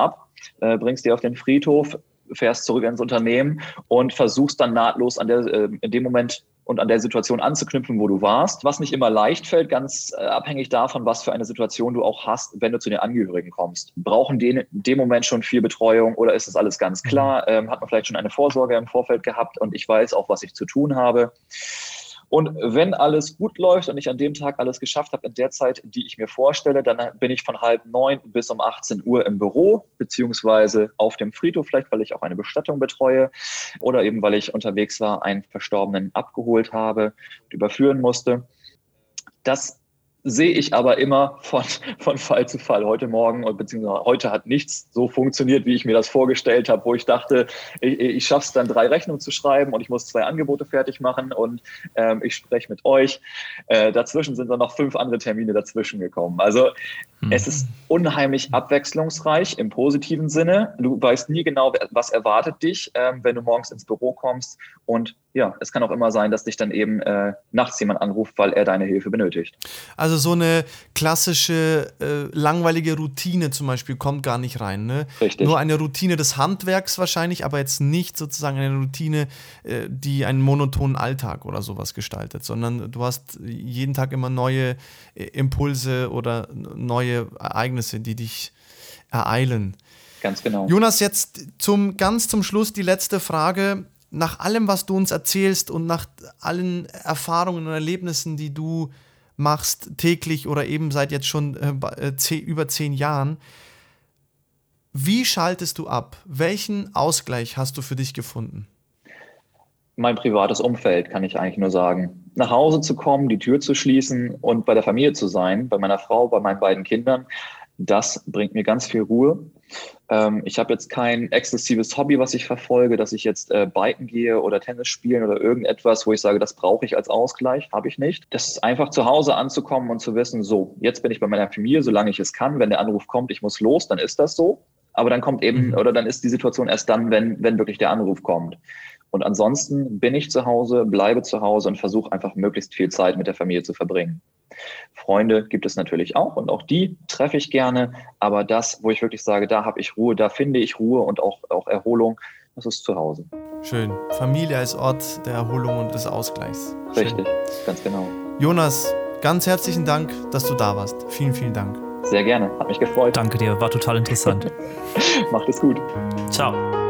bringst die auf den Friedhof, fährst zurück ins Unternehmen und versuchst dann nahtlos in dem Moment und an der Situation anzuknüpfen, wo du warst, was nicht immer leicht fällt, ganz abhängig davon, was für eine Situation du auch hast, wenn du zu den Angehörigen kommst. Brauchen die in dem Moment schon viel Betreuung oder ist das alles ganz klar? Hat man vielleicht schon eine Vorsorge im Vorfeld gehabt und ich weiß auch, was ich zu tun habe? Und wenn alles gut läuft und ich an dem Tag alles geschafft habe in der Zeit, die ich mir vorstelle, dann bin ich von 8:30 bis um 18 Uhr im Büro, beziehungsweise auf dem Friedhof, vielleicht weil ich auch eine Bestattung betreue oder eben weil ich unterwegs war, einen Verstorbenen abgeholt habe und überführen musste. Das sehe ich aber immer von Fall zu Fall. Heute Morgen, beziehungsweise heute hat nichts so funktioniert, wie ich mir das vorgestellt habe, wo ich dachte, ich schaffe es dann 3 Rechnungen zu schreiben und ich muss 2 Angebote fertig machen und ich spreche mit euch. Dazwischen sind dann noch 5 andere Termine dazwischen gekommen. Also es ist unheimlich abwechslungsreich im positiven Sinne. Du weißt nie genau, was erwartet dich, wenn du morgens ins Büro kommst. Und ja, es kann auch immer sein, dass dich dann eben nachts jemand anruft, weil er deine Hilfe benötigt. Also so eine klassische, langweilige Routine zum Beispiel kommt gar nicht rein, ne? Richtig. Nur eine Routine des Handwerks wahrscheinlich, aber jetzt nicht sozusagen eine Routine, die einen monotonen Alltag oder sowas gestaltet, sondern du hast jeden Tag immer neue Impulse oder neue Ereignisse, die dich ereilen. Ganz genau. Jonas, jetzt ganz zum Schluss die letzte Frage. Nach allem, was du uns erzählst und nach allen Erfahrungen und Erlebnissen, die du machst täglich oder eben seit jetzt schon über 10 Jahren, wie schaltest du ab? Welchen Ausgleich hast du für dich gefunden? Mein privates Umfeld, kann ich eigentlich nur sagen. Nach Hause zu kommen, die Tür zu schließen und bei der Familie zu sein, bei meiner Frau, bei meinen beiden Kindern, das bringt mir ganz viel Ruhe. Ich habe jetzt kein exzessives Hobby, was ich verfolge, dass ich jetzt biken gehe oder Tennis spielen oder irgendetwas, wo ich sage, das brauche ich als Ausgleich, habe ich nicht. Das ist einfach zu Hause anzukommen und zu wissen, so, jetzt bin ich bei meiner Familie, solange ich es kann. Wenn der Anruf kommt, ich muss los, dann ist das so. Aber dann kommt eben, oder dann ist die Situation erst dann, wenn wirklich der Anruf kommt. Und ansonsten bin ich zu Hause, bleibe zu Hause und versuche einfach möglichst viel Zeit mit der Familie zu verbringen. Freunde gibt es natürlich auch und auch die treffe ich gerne. Aber das, wo ich wirklich sage, da habe ich Ruhe, da finde ich Ruhe und auch Erholung, das ist zu Hause. Schön. Familie als Ort der Erholung und des Ausgleichs. Schön. Richtig, ganz genau. Jonas, ganz herzlichen Dank, dass du da warst. Vielen, vielen Dank. Sehr gerne, hat mich gefreut. Danke dir, war total interessant. Macht es gut. Ciao.